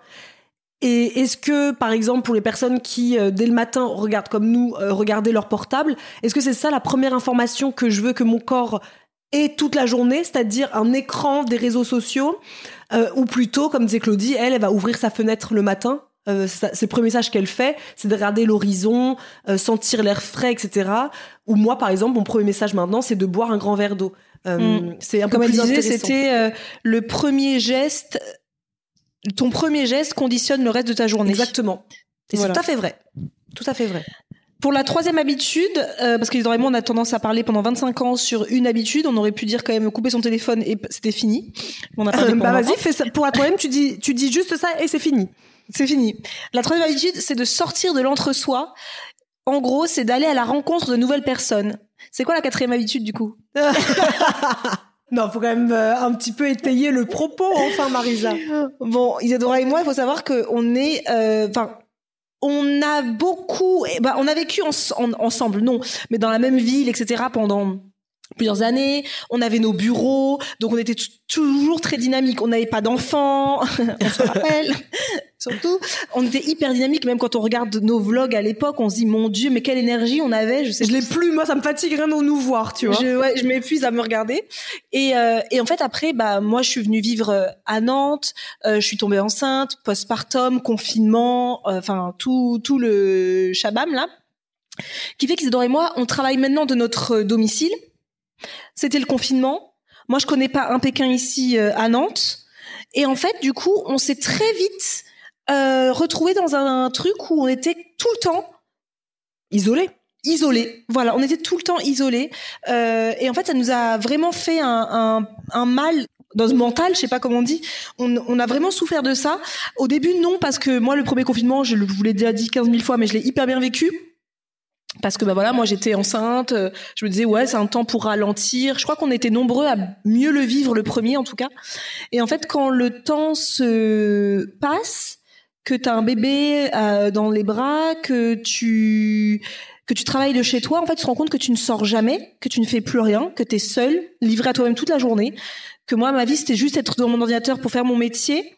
Et est-ce que, par exemple, pour les personnes qui, euh, dès le matin, regardent comme nous, euh, regarder leur portable, est-ce que c'est ça la première information que je veux que mon corps ait toute la journée, c'est-à-dire un écran des réseaux sociaux, euh, ou plutôt, comme disait Claudie, elle, elle va ouvrir sa fenêtre le matin. Euh, c'est c'est le premier message qu'elle fait, c'est de regarder l'horizon, euh, sentir l'air frais, et cetera. Ou moi, par exemple, mon premier message maintenant, c'est de boire un grand verre d'eau. Euh, Mm. C'est un peu Comme elle plus disait, intéressant. c'était euh, le premier geste ton premier geste conditionne le reste de ta journée. Exactement. Et voilà. C'est tout à fait vrai. Tout à fait vrai. Pour la troisième habitude, euh, parce qu'Isadora et moi, on a tendance à parler pendant vingt-cinq ans sur une habitude, on aurait pu dire quand même couper son téléphone et c'était fini. On a parlé euh, bah vas-y, fais ça. Pour la troisième, tu dis, tu dis juste ça et c'est fini. C'est fini. La troisième habitude, c'est de sortir de l'entre-soi. En gros, c'est d'aller à la rencontre de nouvelles personnes. C'est quoi la quatrième habitude, du coup? Non, faut quand même euh, un petit peu étayer le propos, enfin, Marisa. Bon, Isadora et moi, il faut savoir qu'on est... Enfin... Euh, On a beaucoup, bah, on a vécu en, en, ensemble, non, mais dans la même ville, et cetera pendant plusieurs années. On avait nos bureaux, donc on était t- toujours très dynamique. On n'avait pas d'enfants, on se rappelle. Surtout, on était hyper dynamique. Même quand on regarde nos vlogs à l'époque, on se dit mon Dieu, mais quelle énergie on avait. Je sais. Je l'ai plus, moi, ça me fatigue rien de nous voir, tu vois. Je, ouais, je m'épuise à me regarder. Et, euh, et en fait, après, bah, moi, je suis venue vivre à Nantes. Euh, je suis tombée enceinte, postpartum, confinement, enfin euh, tout, tout le shabam là, qui fait qu'Isadora et moi, on travaille maintenant de notre domicile. C'était le confinement. Moi, je connais pas un Pékin ici euh, à Nantes. Et en fait, du coup, on s'est très vite euh, retrouvés dans un, un truc où on était tout le temps isolés. Isolés. Voilà, on était tout le temps isolés. Euh, et en fait, ça nous a vraiment fait un, un, un mal dans le mental, je sais pas comment on dit. On, on a vraiment souffert de ça. Au début, non, parce que moi, le premier confinement, je vous l'ai déjà dit quinze mille fois, mais je l'ai hyper bien vécu. Parce que bah voilà, moi j'étais enceinte, je me disais ouais c'est un temps pour ralentir. Je crois qu'on était nombreux à mieux le vivre le premier en tout cas. Et en fait quand le temps se passe, que t'as un bébé euh, dans les bras, que tu que tu travailles de chez toi, en fait tu te rends compte que tu ne sors jamais, que tu ne fais plus rien, que t'es seule, livrée à toi-même toute la journée. Que moi ma vie c'était juste être devant mon ordinateur pour faire mon métier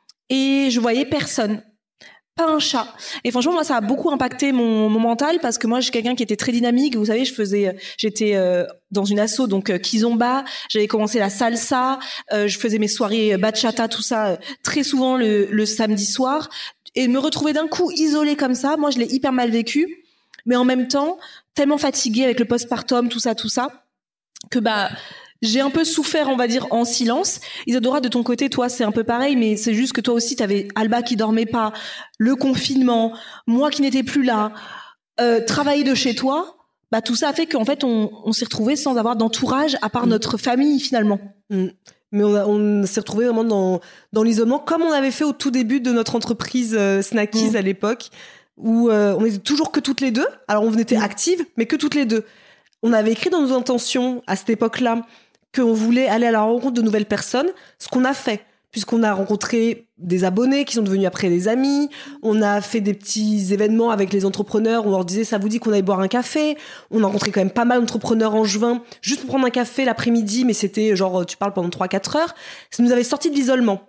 et je voyais personne. Pas un chat. Et franchement, moi, ça a beaucoup impacté mon, mon mental parce que moi, je suis quelqu'un qui était très dynamique. Vous savez, je faisais, j'étais euh, dans une asso, donc euh, kizomba. J'avais commencé la salsa. Euh, je faisais mes soirées bachata, tout ça, euh, très souvent le, le samedi soir. Et me retrouver d'un coup isolée comme ça, moi, je l'ai hyper mal vécu. Mais en même temps, tellement fatiguée avec le postpartum, tout ça, tout ça, que bah. J'ai un peu souffert, on va dire, en silence. Isadora, de ton côté, toi, c'est un peu pareil, mais c'est juste que toi aussi, t'avais Alba qui dormait pas, le confinement, moi qui n'étais plus là, euh, travailler de chez toi. Bah, tout ça a fait qu'en fait, on, on s'est retrouvés sans avoir d'entourage à part mmh. notre famille, finalement. Mmh. Mais on, a, on s'est retrouvés vraiment dans, dans l'isolement, comme on avait fait au tout début de notre entreprise euh, Snackies mmh. à l'époque, où euh, on était toujours que toutes les deux. Alors, on était mmh. actives, mais que toutes les deux. On avait écrit dans nos intentions, à cette époque-là, qu'on voulait aller à la rencontre de nouvelles personnes, ce qu'on a fait, puisqu'on a rencontré des abonnés qui sont devenus après des amis, on a fait des petits événements avec les entrepreneurs, on leur disait ça vous dit qu'on allait boire un café, on a rencontré quand même pas mal d'entrepreneurs en juin, juste pour prendre un café l'après-midi, mais c'était genre tu parles pendant trois à quatre heures, ça nous avait sorti de l'isolement.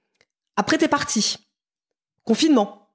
Après t'es parti, confinement.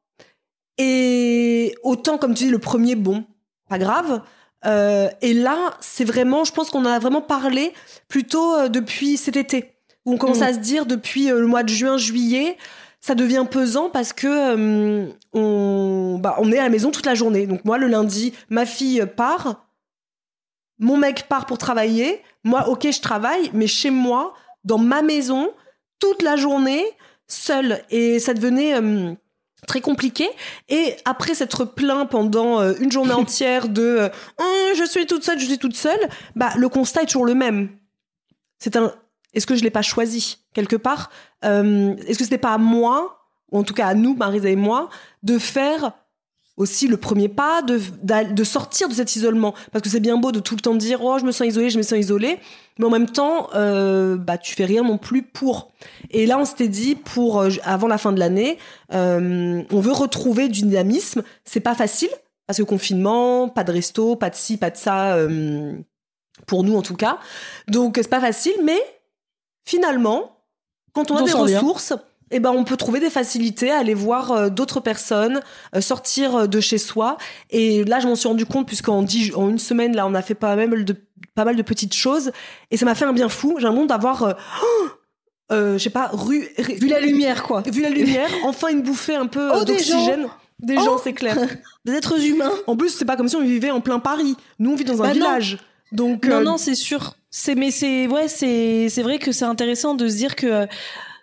Et autant comme tu dis le premier, bon, pas grave. Euh, et là, c'est vraiment, je pense qu'on en a vraiment parlé plutôt euh, depuis cet été, où on commence mmh. à se dire depuis euh, le mois de juin, juillet, ça devient pesant parce que euh, on, bah, on est à la maison toute la journée. Donc moi, le lundi, ma fille part, mon mec part pour travailler. Moi, ok, je travaille, mais chez moi, dans ma maison, toute la journée, seule. Et ça devenait euh, très compliqué. Et après s'être plaint pendant euh, une journée entière de euh, oh, je suis toute seule, je suis toute seule, bah le constat est toujours le même. C'est un est-ce que je l'ai pas choisi quelque part euh, est-ce que c'était pas à moi, ou en tout cas à nous, Marisa et moi, de faire aussi le premier pas, de, de sortir de cet isolement, parce que c'est bien beau de tout le temps dire oh je me sens isolée, je me sens isolée, mais en même temps euh, bah tu fais rien non plus pour. Et là on s'était dit pour euh, avant la fin de l'année, euh, on veut retrouver du dynamisme. C'est pas facile parce que confinement, pas de resto, pas de ci, pas de ça, euh, pour nous en tout cas. Donc c'est pas facile, mais finalement quand on a des ressources. Eh ben, on peut trouver des facilités à aller voir euh, d'autres personnes, euh, sortir euh, de chez soi. Et là, je m'en suis rendu compte puisqu'en dix, en une semaine, là, on a fait pas mal de, pas mal de petites choses. Et ça m'a fait un bien fou. J'ai l'impression d'avoir, euh, euh, je sais pas, ru, ru, vu la lumière, quoi. Vu la lumière. Enfin, une bouffée un peu oh, euh, d'oxygène. Des gens, des oh gens c'est clair. Des êtres humains. En plus, c'est pas comme si on vivait en plein Paris. Nous, on vit dans un bah village. Non. Donc, non, euh... non, c'est sûr. C'est, mais c'est, ouais, c'est, c'est vrai que c'est intéressant de se dire que,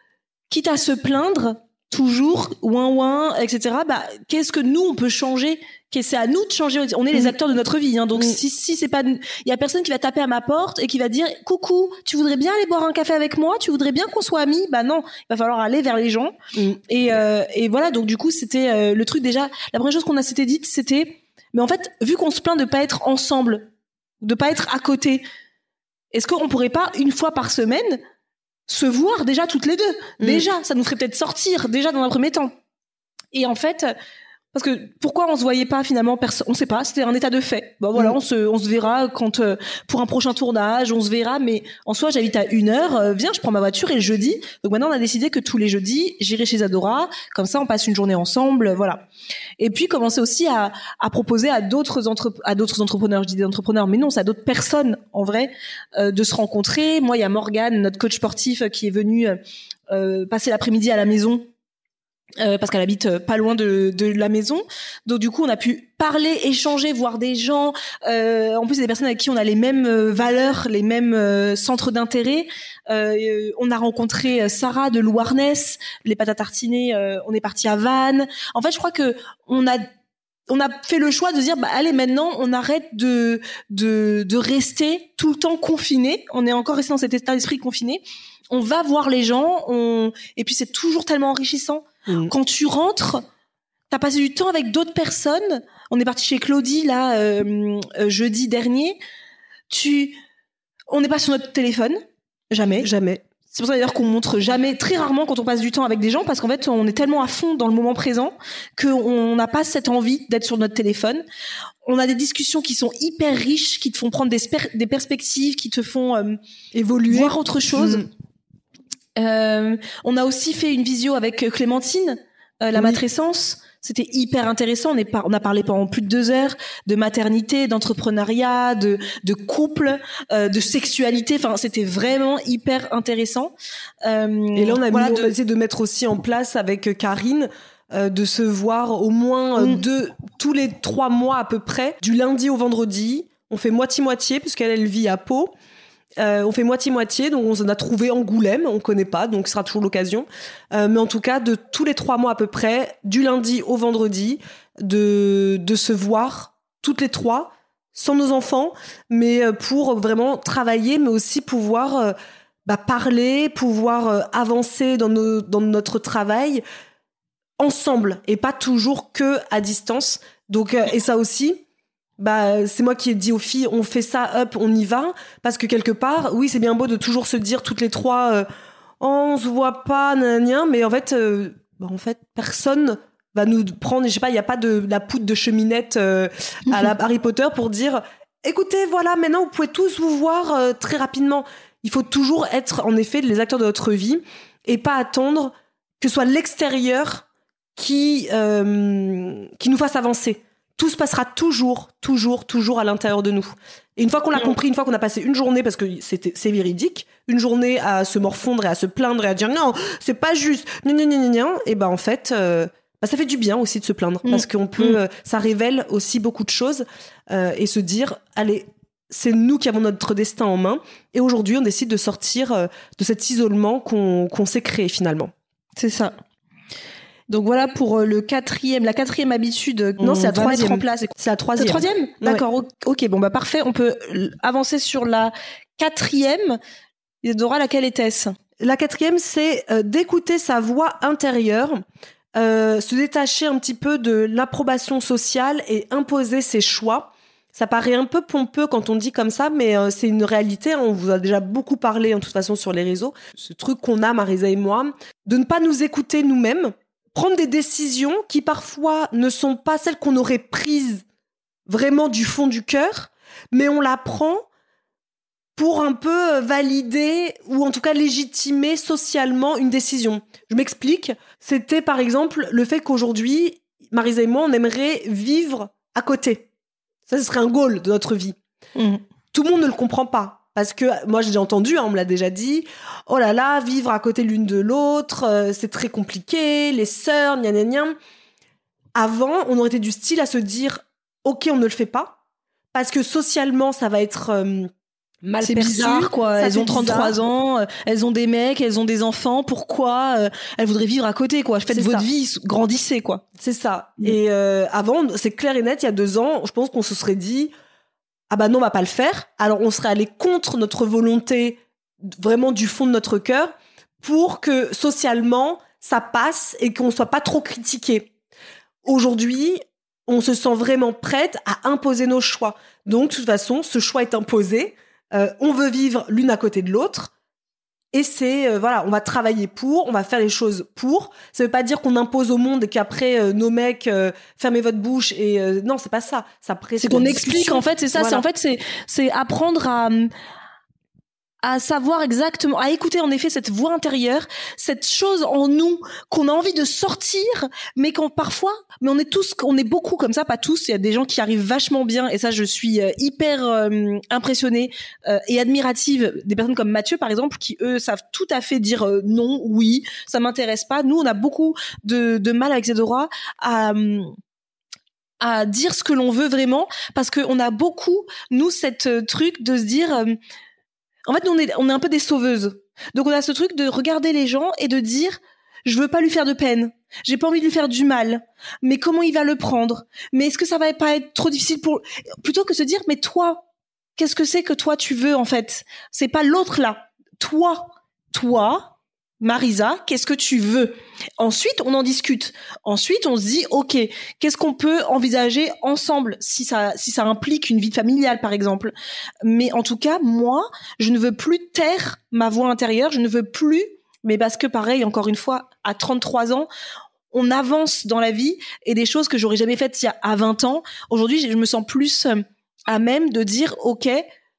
quitte à se plaindre toujours, ouin ouin, et cetera. Bah, qu'est-ce que nous on peut changer? Que c'est à nous de changer. On est les acteurs de notre vie, hein. Donc mmh. si si c'est pas, il y a personne qui va taper à ma porte et qui va dire coucou, tu voudrais bien aller boire un café avec moi? Tu voudrais bien qu'on soit amis? Bah non, il va falloir aller vers les gens. Mmh. Et euh, et voilà. Donc du coup, c'était euh, le truc déjà. La première chose qu'on a s'était dite, c'était, mais en fait, vu qu'on se plaint de pas être ensemble, de pas être à côté, est-ce qu'on pourrait pas une fois par semaine se voir déjà toutes les deux? Mmh. Déjà, ça nous ferait peut-être sortir déjà dans un premier temps. Et en fait. Parce que pourquoi on se voyait pas finalement, personne, on sait pas, c'était un état de fait. Bon voilà, mmh. on se on se verra quand euh, pour un prochain tournage, on se verra, mais en soi j'habite à une heure, euh, viens, je prends ma voiture et le jeudi. Donc maintenant on a décidé que tous les jeudis, j'irai chez Isadora, comme ça on passe une journée ensemble, voilà. Et puis commencer aussi à à proposer à d'autres entre à d'autres entrepreneurs, je dis des entrepreneurs, mais non, c'est à d'autres personnes en vrai euh, de se rencontrer. Moi il y a Morgane, notre coach sportif, qui est venue euh, passer l'après-midi à la maison. Euh, parce qu'elle habite pas loin de, de la maison, donc du coup on a pu parler, échanger, voir des gens. Euh, en plus c'est des personnes avec qui on a les mêmes euh, valeurs, les mêmes euh, centres d'intérêt. Euh, on a rencontré Sarah de Louarnès, les pâtes à tartiner. Euh, on est parti à Vannes. En fait, je crois que on a on a fait le choix de dire bah allez maintenant on arrête de de de rester tout le temps confiné. On est encore resté dans cet état d'esprit confiné. On va voir les gens, on et puis c'est toujours tellement enrichissant. Mmh. Quand tu rentres, t'as passé du temps avec d'autres personnes. On est parti chez Claudie là euh, euh, jeudi dernier. Tu, on n'est pas sur notre téléphone, jamais, jamais. C'est pour ça d'ailleurs qu'on montre jamais, très rarement quand on passe du temps avec des gens, parce qu'en fait on est tellement à fond dans le moment présent qu'on n'a pas cette envie d'être sur notre téléphone. On a des discussions qui sont hyper riches, qui te font prendre des, sper- des perspectives, qui te font euh, évoluer, voir autre chose. Mmh. Euh, on a aussi fait une visio avec Clémentine, euh, la oui. matrescence. C'était hyper intéressant. On, est par... on a parlé pendant plus de deux heures de maternité, d'entrepreneuriat, de, de couple, euh, de sexualité. Enfin, c'était vraiment hyper intéressant. Euh, Et là, on a, voilà, mis, de... on a essayé de mettre aussi en place avec Karine euh, de se voir au moins mmh. deux, tous les trois mois à peu près, du lundi au vendredi. On fait moitié-moitié puisqu'elle elle vit à Pau. Euh, on fait moitié-moitié, donc on en a trouvé Angoulême, on connaît pas, donc ce sera toujours l'occasion. Euh, mais en tout cas, de tous les trois mois à peu près, du lundi au vendredi, de, de se voir toutes les trois, sans nos enfants, mais pour vraiment travailler, mais aussi pouvoir euh, bah, parler, pouvoir euh, avancer dans, nos, dans notre travail ensemble, et pas toujours que à distance. Donc, euh, et ça aussi... Bah, c'est moi qui ai dit aux filles, on fait ça, hop, on y va. Parce que quelque part, oui, c'est bien beau de toujours se dire toutes les trois, euh, oh, on se voit pas, nanana, mais en fait, euh, bah, en fait, personne va nous prendre, je sais pas, il n'y a pas de, de la poudre de cheminette euh, à la Harry Potter pour dire, écoutez, voilà, maintenant vous pouvez tous vous voir euh, très rapidement. Il faut toujours être, en effet, les acteurs de notre vie et pas attendre que ce soit l'extérieur qui, euh, qui nous fasse avancer. Tout se passera toujours, toujours, toujours à l'intérieur de nous. Et une fois qu'on l'a compris, une fois qu'on a passé une journée, parce que c'était, c'est véridique, une journée à se morfondre et à se plaindre et à dire non, c'est pas juste, non, non, non, non, et ben en fait, euh, bah, ça fait du bien aussi de se plaindre, mmh. parce qu'on peut, mmh. euh, ça révèle aussi beaucoup de choses euh, et se dire, allez, c'est nous qui avons notre destin en main. Et aujourd'hui, on décide de sortir euh, de cet isolement qu'on, qu'on s'est créé finalement. C'est ça. Donc voilà pour le quatrième, la quatrième habitude. Non, c'est la troisième. En place. C'est la troisième. C'est la troisième. D'accord. Ouais. Ok. Bon bah parfait. On peut avancer sur la quatrième. Isadora, laquelle était-ce ? La quatrième, c'est euh, d'écouter sa voix intérieure, euh, se détacher un petit peu de l'approbation sociale et imposer ses choix. Ça paraît un peu pompeux quand on dit comme ça, mais euh, c'est une réalité. Hein, on vous a déjà beaucoup parlé, en toute façon, sur les réseaux. Ce truc qu'on a, Marisa et moi, de ne pas nous écouter nous-mêmes. Prendre des décisions qui parfois ne sont pas celles qu'on aurait prises vraiment du fond du cœur, mais on la prend pour un peu valider ou en tout cas légitimer socialement une décision. Je m'explique. C'était par exemple le fait qu'aujourd'hui, Marisa et moi, on aimerait vivre à côté. Ça, ce serait un goal de notre vie. Mmh. Tout le monde ne le comprend pas. Parce que moi, j'ai entendu, hein, on me l'a déjà dit, oh là là, vivre à côté l'une de l'autre, euh, c'est très compliqué, les sœurs, gna gna gna. Avant, on aurait été du style à se dire, ok, on ne le fait pas, parce que socialement, ça va être, euh, mal c'est perçu. bizarre quoi, Ça elles fait ont trente-trois bizarre. ans, euh, elles ont des mecs, elles ont des enfants, pourquoi euh, elles voudraient vivre à côté quoi, faites C'est votre ça. vie, grandissez quoi. C'est ça. Mm. Et euh, avant, c'est clair et net, il y a deux ans, je pense qu'on se serait dit ah bah non, on va pas le faire. Alors on serait allé contre notre volonté, vraiment du fond de notre cœur, pour que socialement ça passe et qu'on soit pas trop critiqué. Aujourd'hui, on se sent vraiment prête à imposer nos choix. Donc de toute façon, ce choix est imposé. Euh, on veut vivre l'une à côté de l'autre. Et c'est, euh, voilà, on va travailler pour, on va faire les choses pour. Ça veut pas dire qu'on impose au monde et qu'après, euh, nos mecs, euh, fermez votre bouche et, euh, non, c'est pas ça. Ça après, C'est qu'on explique, en fait, c'est ça, Voilà. c'est en fait, c'est, c'est apprendre à, à savoir exactement, à écouter en effet cette voix intérieure, cette chose en nous qu'on a envie de sortir, mais qu'on parfois, mais on est tous, on est beaucoup comme ça, pas tous, il y a des gens qui arrivent vachement bien, et ça je suis euh, hyper euh, impressionnée euh, et admirative des personnes comme Mathieu par exemple, qui eux savent tout à fait dire euh, non, oui, ça m'intéresse pas. Nous on a beaucoup de, de mal avec Isadora à... à dire ce que l'on veut vraiment, parce qu'on a beaucoup, nous, cette euh, truc de se dire... Euh, en fait, nous, on est, on est un peu des sauveuses. Donc, on a ce truc de regarder les gens et de dire « je veux pas lui faire de peine, j'ai pas envie de lui faire du mal, mais comment il va le prendre ? Mais est-ce que ça va pas être trop difficile pour... » Plutôt que se dire « mais toi, qu'est-ce que c'est que toi, tu veux, en fait ? C'est pas l'autre, là. Toi, toi... » Marisa, qu'est-ce que tu veux ? Ensuite, on en discute. Ensuite, on se dit, ok, qu'est-ce qu'on peut envisager ensemble si ça, si ça implique une vie familiale, par exemple. Mais en tout cas, moi, je ne veux plus taire ma voix intérieure. Je ne veux plus, mais parce que pareil, encore une fois, à trente-trois ans, on avance dans la vie et des choses que j'aurais jamais faites il y a à vingt ans. Aujourd'hui, je me sens plus à même de dire, ok,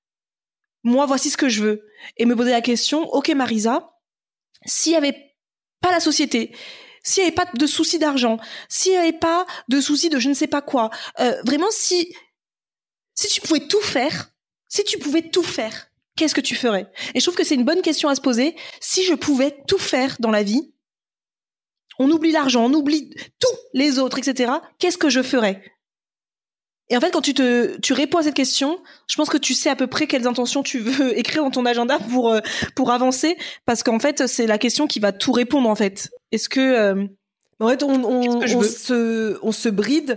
moi, voici ce que je veux. Et me poser la question, ok, Marisa, s'il y avait pas la société, s'il y avait pas de soucis d'argent, s'il y avait pas de soucis de je ne sais pas quoi, euh, vraiment si si tu pouvais tout faire, si tu pouvais tout faire, qu'est-ce que tu ferais ? Et je trouve que c'est une bonne question à se poser. Si je pouvais tout faire dans la vie, on oublie l'argent, on oublie tous les autres, et cetera. Qu'est-ce que je ferais ? Et en fait, quand tu te, tu réponds à cette question, je pense que tu sais à peu près quelles intentions tu veux écrire dans ton agenda pour, euh, pour avancer. Parce qu'en fait, c'est la question qui va tout répondre, en fait. Est-ce que, euh, en fait, on, on, on se, on se bride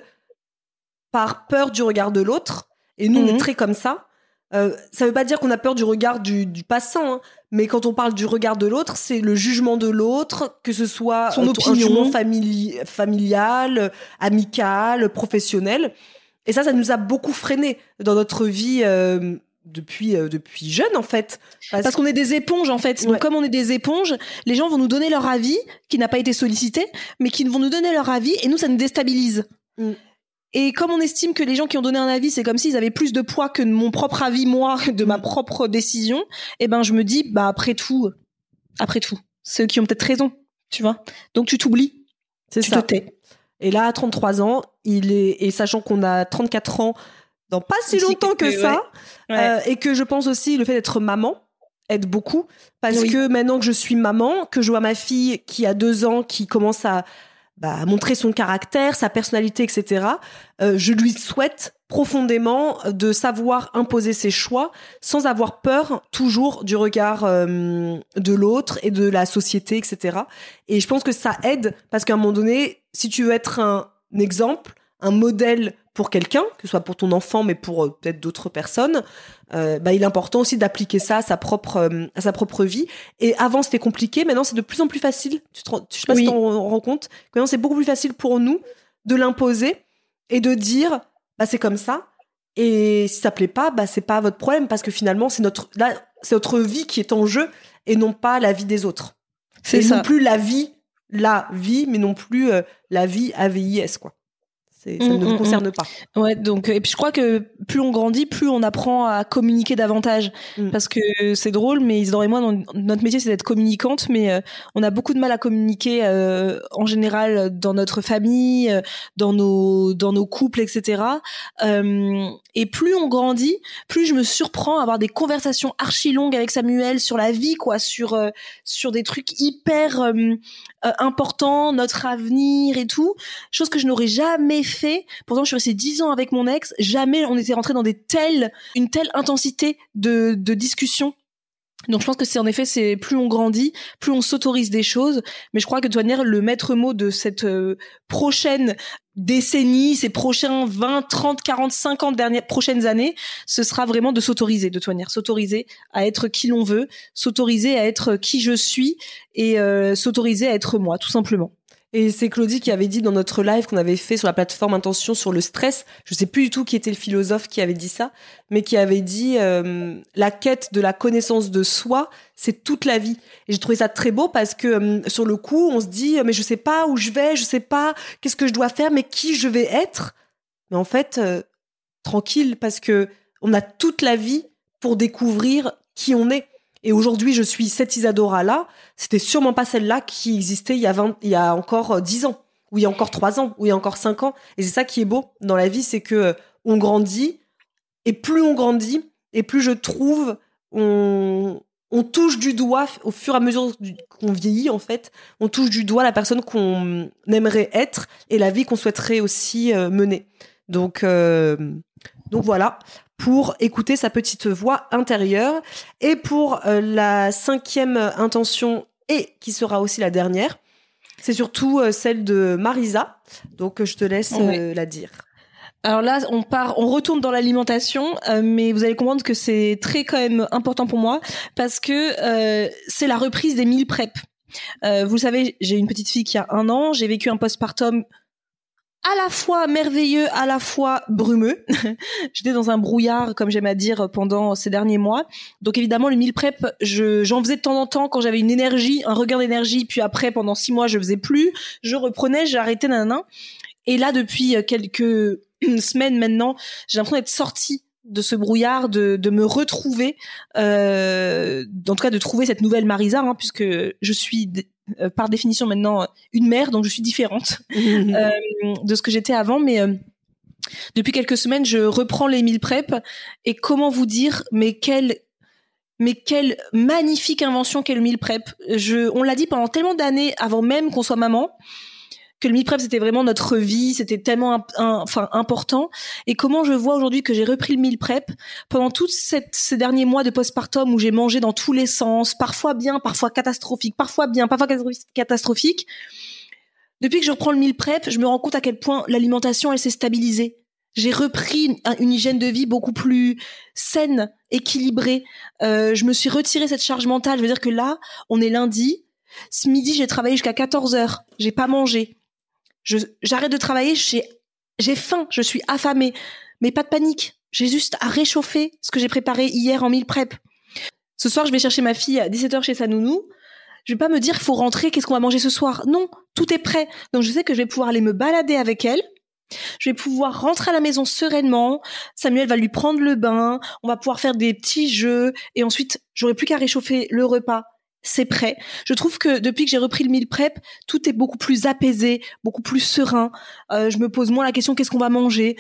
par peur du regard de l'autre. Et nous, mm-hmm. on est très comme ça. Euh, ça veut pas dire qu'on a peur du regard du, du passant, hein, mais quand on parle du regard de l'autre, c'est le jugement de l'autre, que ce soit son euh, opinion, un jugement famili- familial, amical, professionnel. Et ça, ça nous a beaucoup freiné dans notre vie euh, depuis euh, depuis jeune, en fait. Parce, Parce qu'on est des éponges, en fait. Donc, ouais. Comme on est des éponges, les gens vont nous donner leur avis, qui n'a pas été sollicité, mais qui vont nous donner leur avis, et nous, ça nous déstabilise. Mm. Et comme on estime que les gens qui ont donné un avis, c'est comme s'ils avaient plus de poids que mon propre avis, moi, de ma propre décision, et ben je me dis, bah après tout, après tout, ceux qui ont peut-être raison, tu vois. Donc tu t'oublies, c'est tu ça. te tais. Et là, à trente-trois ans, il est, et sachant qu'on a trente-quatre ans dans pas si longtemps que, que ça, ouais. Ouais. Euh, et que je pense aussi le fait d'être maman aide beaucoup, parce oui. que maintenant que je suis maman, que je vois ma fille qui a deux ans, qui commence à, bah, à montrer son caractère, sa personnalité, et cetera, euh, je lui souhaite profondément de savoir imposer ses choix sans avoir peur toujours du regard euh, de l'autre et de la société, et cetera. Et je pense que ça aide, parce qu'à un moment donné, si tu veux être un exemple, un modèle pour quelqu'un, que ce soit pour ton enfant, mais pour euh, peut-être d'autres personnes, euh, bah, il est important aussi d'appliquer ça à sa propre, euh, à sa propre vie. Et avant, c'était compliqué. Maintenant, c'est de plus en plus facile. Tu te, je sais pas oui. si tu t'en rends compte. Maintenant, c'est beaucoup plus facile pour nous de l'imposer et de dire, bah, c'est comme ça. Et si ça plaît pas, bah, c'est pas votre problème, parce que finalement, c'est notre, là, c'est notre vie qui est en jeu et non pas la vie des autres. C'est et ça. Non plus la vie, la vie, mais non plus euh, la vie A V I S, quoi. C'est, ça mmh, ne vous concerne mmh. pas. Ouais, donc, et puis je crois que plus on grandit, plus on apprend à communiquer davantage. Mmh. Parce que c'est drôle, mais Isidore et moi, dans notre métier, c'est d'être communicante, mais euh, on a beaucoup de mal à communiquer euh, en général dans notre famille, euh, dans nos dans nos couples, et cetera. Euh, et plus on grandit, plus je me surprends à avoir des conversations archi longues avec Samuel sur la vie, quoi, sur euh, sur des trucs hyper euh, euh, importants, notre avenir et tout, chose que je n'aurais jamais fait fait, pourtant je suis restée dix ans avec mon ex, jamais on était rentré dans des telles, une telle intensité de, de discussion. Donc je pense que c'est en effet, c'est plus on grandit, plus on s'autorise des choses. Mais je crois que de toute manière, le maître mot de cette euh, prochaine décennie, ces prochains vingt, trente, quarante, cinquante dernières prochaines années, ce sera vraiment de s'autoriser, de toute manière, s'autoriser à être qui l'on veut, s'autoriser à être qui je suis et euh, s'autoriser à être moi, tout simplement. Et c'est Claudie qui avait dit dans notre live qu'on avait fait sur la plateforme Intention sur le stress, je sais plus du tout qui était le philosophe qui avait dit ça, mais qui avait dit euh, la quête de la connaissance de soi, c'est toute la vie. Et j'ai trouvé ça très beau parce que euh, sur le coup, on se dit mais je sais pas où je vais, je sais pas qu'est-ce que je dois faire, mais qui je vais être. Mais en fait, euh, tranquille, parce que on a toute la vie pour découvrir qui on est. Et aujourd'hui, je suis cette Isadora-là. C'était sûrement pas celle-là qui existait il y a vingt, il y a encore dix ans, ou il y a encore trois ans, ou il y a encore cinq ans. Et c'est ça qui est beau dans la vie, c'est que on grandit, et plus on grandit, et plus je trouve, on, on touche du doigt, au fur et à mesure qu'on vieillit, en fait, on touche du doigt la personne qu'on aimerait être, et la vie qu'on souhaiterait aussi euh, mener. Donc, euh, donc voilà. Pour écouter sa petite voix intérieure. Et pour euh, la cinquième intention, et qui sera aussi la dernière, c'est surtout euh, celle de Marisa. Donc, je te laisse euh, ouais. la dire. Alors là, on part, on retourne dans l'alimentation, euh, mais vous allez comprendre que c'est très quand même important pour moi, parce que euh, c'est la reprise des meal prep. Euh, vous le savez, j'ai une petite fille qui a un an, j'ai vécu un postpartum à la fois merveilleux, à la fois brumeux. J'étais dans un brouillard, comme j'aime à dire, pendant ces derniers mois. Donc évidemment, le meal prep, je, j'en faisais de temps en temps quand j'avais une énergie, un regain d'énergie, puis après, pendant six mois, je faisais plus. Je reprenais, j'ai arrêté, nanana. Et là, depuis quelques semaines maintenant, j'ai l'impression d'être sortie de ce brouillard, de, de me retrouver, euh, en tout cas de trouver cette nouvelle Marisa, hein, puisque je suis... Euh, par définition maintenant une mère, donc je suis différente mmh. euh, de ce que j'étais avant, mais euh, depuis quelques semaines je reprends les meal prep et comment vous dire, mais quelle mais quelle magnifique invention qu'est le meal prep. Je, on l'a dit pendant tellement d'années avant même qu'on soit maman, que le meal prep c'était vraiment notre vie, c'était tellement un, un, enfin important. Et comment je vois aujourd'hui que j'ai repris le meal prep pendant tous ces derniers mois de postpartum où j'ai mangé dans tous les sens, parfois bien, parfois catastrophique, parfois bien, parfois catastrophique. Depuis que je reprends le meal prep, je me rends compte à quel point l'alimentation elle s'est stabilisée. J'ai repris une, une hygiène de vie beaucoup plus saine, équilibrée. Euh, je me suis retiré cette charge mentale. Je veux dire que là, on est lundi. Ce midi, j'ai travaillé jusqu'à quatorze heures. J'ai pas mangé. Je, j'arrête de travailler, j'ai, j'ai faim, je suis affamée. Mais pas de panique, j'ai juste à réchauffer ce que j'ai préparé hier en meal prep. Ce soir, je vais chercher ma fille à dix-sept heures chez sa nounou. Je vais pas me dire qu'il faut rentrer, qu'est-ce qu'on va manger ce soir. Non, tout est prêt. Donc je sais que je vais pouvoir aller me balader avec elle. Je vais pouvoir rentrer à la maison sereinement. Samuel va lui prendre le bain. On va pouvoir faire des petits jeux. Et ensuite, j'aurai plus qu'à réchauffer le repas. C'est prêt. Je trouve que depuis que j'ai repris le meal prep, tout est beaucoup plus apaisé, beaucoup plus serein. Euh, je me pose moins la question qu'est-ce qu'on va manger.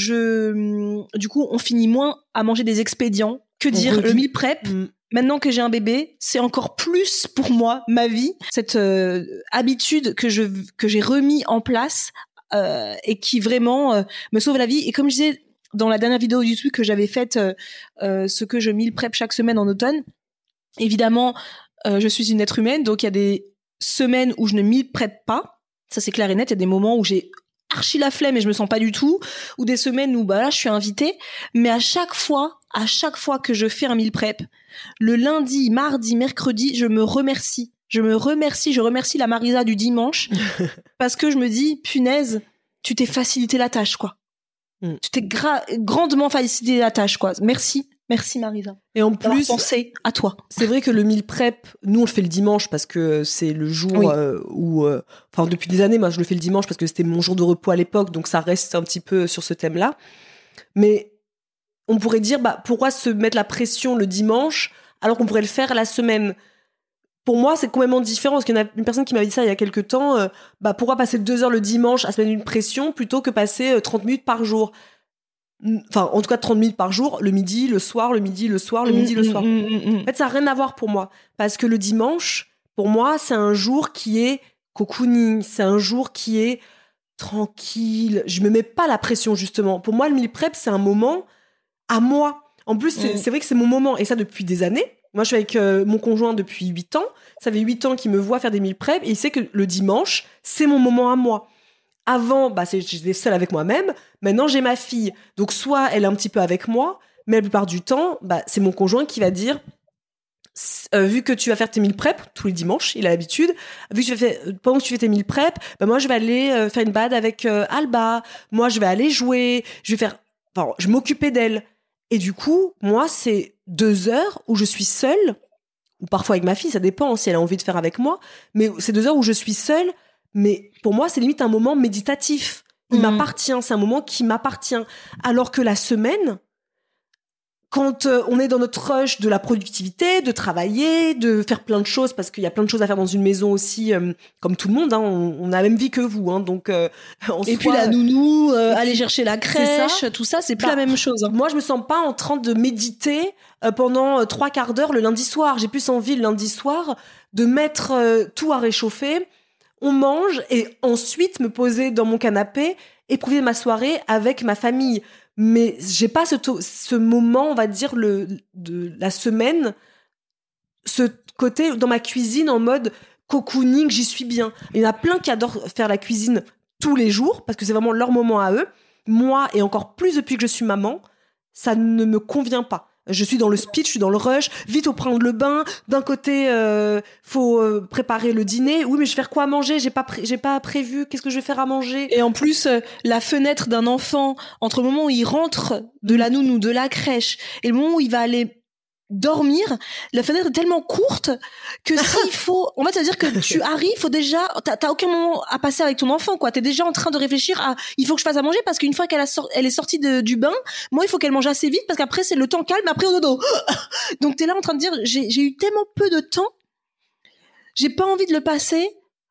Je, du coup, on finit moins à manger des expédients. Que dire, le meal prep. Mmh. Maintenant que j'ai un bébé, c'est encore plus pour moi ma vie. Cette euh, habitude que je que j'ai remis en place euh, et qui vraiment euh, me sauve la vie. Et comme je disais dans la dernière vidéo YouTube que j'avais faite, euh, euh, ce que je meal prep chaque semaine en automne. Évidemment. Euh, je suis une être humaine, donc il y a des semaines où je ne m'y prête pas. Ça, c'est clair et net. Il y a des moments où j'ai archi la flemme et je me sens pas du tout, ou des semaines où bah là, je suis invitée. Mais à chaque fois, à chaque fois que je fais un meal prep, le lundi, mardi, mercredi, je me remercie. Je me remercie, je remercie la Marisa du dimanche parce que je me dis, punaise, tu t'es facilité la tâche, quoi. Mm. Tu t'es gra- grandement facilité la tâche, quoi. Merci. Merci Marisa. Et en plus, pensez à toi. C'est vrai que le meal prep, nous on le fait le dimanche parce que c'est le jour oui. euh, où, euh, enfin depuis des années, moi je le fais le dimanche parce que c'était mon jour de repos à l'époque, donc ça reste un petit peu sur ce thème-là. Mais on pourrait dire, bah pourquoi se mettre la pression le dimanche alors qu'on pourrait le faire la semaine ? Pour moi, c'est complètement différent parce qu'il y en a une personne qui m'avait dit ça il y a quelques temps. Euh, bah pourquoi passer deux heures le dimanche à se mettre une pression plutôt que passer euh, trente minutes par jour ? Enfin, en tout cas, trente minutes par jour, le midi, le soir, le midi, le soir, le midi, le soir. Mmh, mmh, mmh. En fait, ça n'a rien à voir pour moi. Parce que le dimanche, pour moi, c'est un jour qui est cocooning. C'est un jour qui est tranquille. Je me mets pas la pression, justement. Pour moi, le meal prep, c'est un moment à moi. En plus, c'est, mmh. c'est vrai que c'est mon moment. Et ça, depuis des années. Moi, je suis avec euh, mon conjoint depuis huit ans. Ça fait huit ans qu'il me voit faire des meal prep. Et il sait que le dimanche, c'est mon moment à moi. Avant, bah, c'est, j'étais seule avec moi-même. Maintenant, j'ai ma fille. Donc, soit elle est un petit peu avec moi, mais la plupart du temps, bah, c'est mon conjoint qui va dire... Euh, vu que tu vas faire tes meal prep tous les dimanches, il a l'habitude. Vu que tu fais, pendant que tu fais tes meal prep, bah moi je vais aller euh, faire une balade avec euh, Alba. Moi je vais aller jouer. Je vais faire, enfin, je m'occuper d'elle. Et du coup, moi c'est deux heures où je suis seule, ou parfois avec ma fille, ça dépend si elle a envie de faire avec moi. Mais c'est deux heures où je suis seule. Mais pour moi, c'est limite un moment méditatif. Il mmh. m'appartient. C'est un moment qui m'appartient. Alors que la semaine. Quand euh, on est dans notre rush de la productivité, de travailler, de faire plein de choses, parce qu'il y a plein de choses à faire dans une maison aussi, euh, comme tout le monde, hein, on, on a la même vie que vous. Hein, donc, euh, en et soi, puis la nounou, euh, aller chercher la crèche, ça. Tout ça, c'est plus bah, la même chose. Hein. Moi, je me sens pas en train de méditer euh, pendant euh, trois quarts d'heure le lundi soir. J'ai plus envie le lundi soir de mettre euh, tout à réchauffer. On mange et ensuite me poser dans mon canapé et profiter de ma soirée avec ma famille. Mais j'ai pas ce, to- ce moment, on va dire, le, de la semaine, ce côté dans ma cuisine en mode cocooning, j'y suis bien. Il y en a plein qui adorent faire la cuisine tous les jours, parce que c'est vraiment leur moment à eux. Moi, et encore plus depuis que je suis maman, ça ne me convient pas. Je suis dans le speed, je suis dans le rush. Vite, faut prendre le bain. D'un côté, euh, faut euh, préparer le dîner. Oui, mais je vais faire quoi à manger ? J'ai pas, pré- j'ai pas prévu. Qu'est-ce que je vais faire à manger ? Et en plus, euh, la fenêtre d'un enfant entre le moment où il rentre de la nounou, de la crèche, et le moment où il va aller dormir, la fenêtre est tellement courte que s'il faut, en fait, ça veut dire que tu arrives, faut déjà, t'as, t'as aucun moment à passer avec ton enfant, quoi. T'es déjà en train de réfléchir à, il faut que je fasse à manger parce qu'une fois qu'elle a sor- elle est sortie de, du bain, moi, il faut qu'elle mange assez vite parce qu'après, c'est le temps calme, après au dodo. Donc, t'es là en train de dire, j'ai, j'ai eu tellement peu de temps, j'ai pas envie de le passer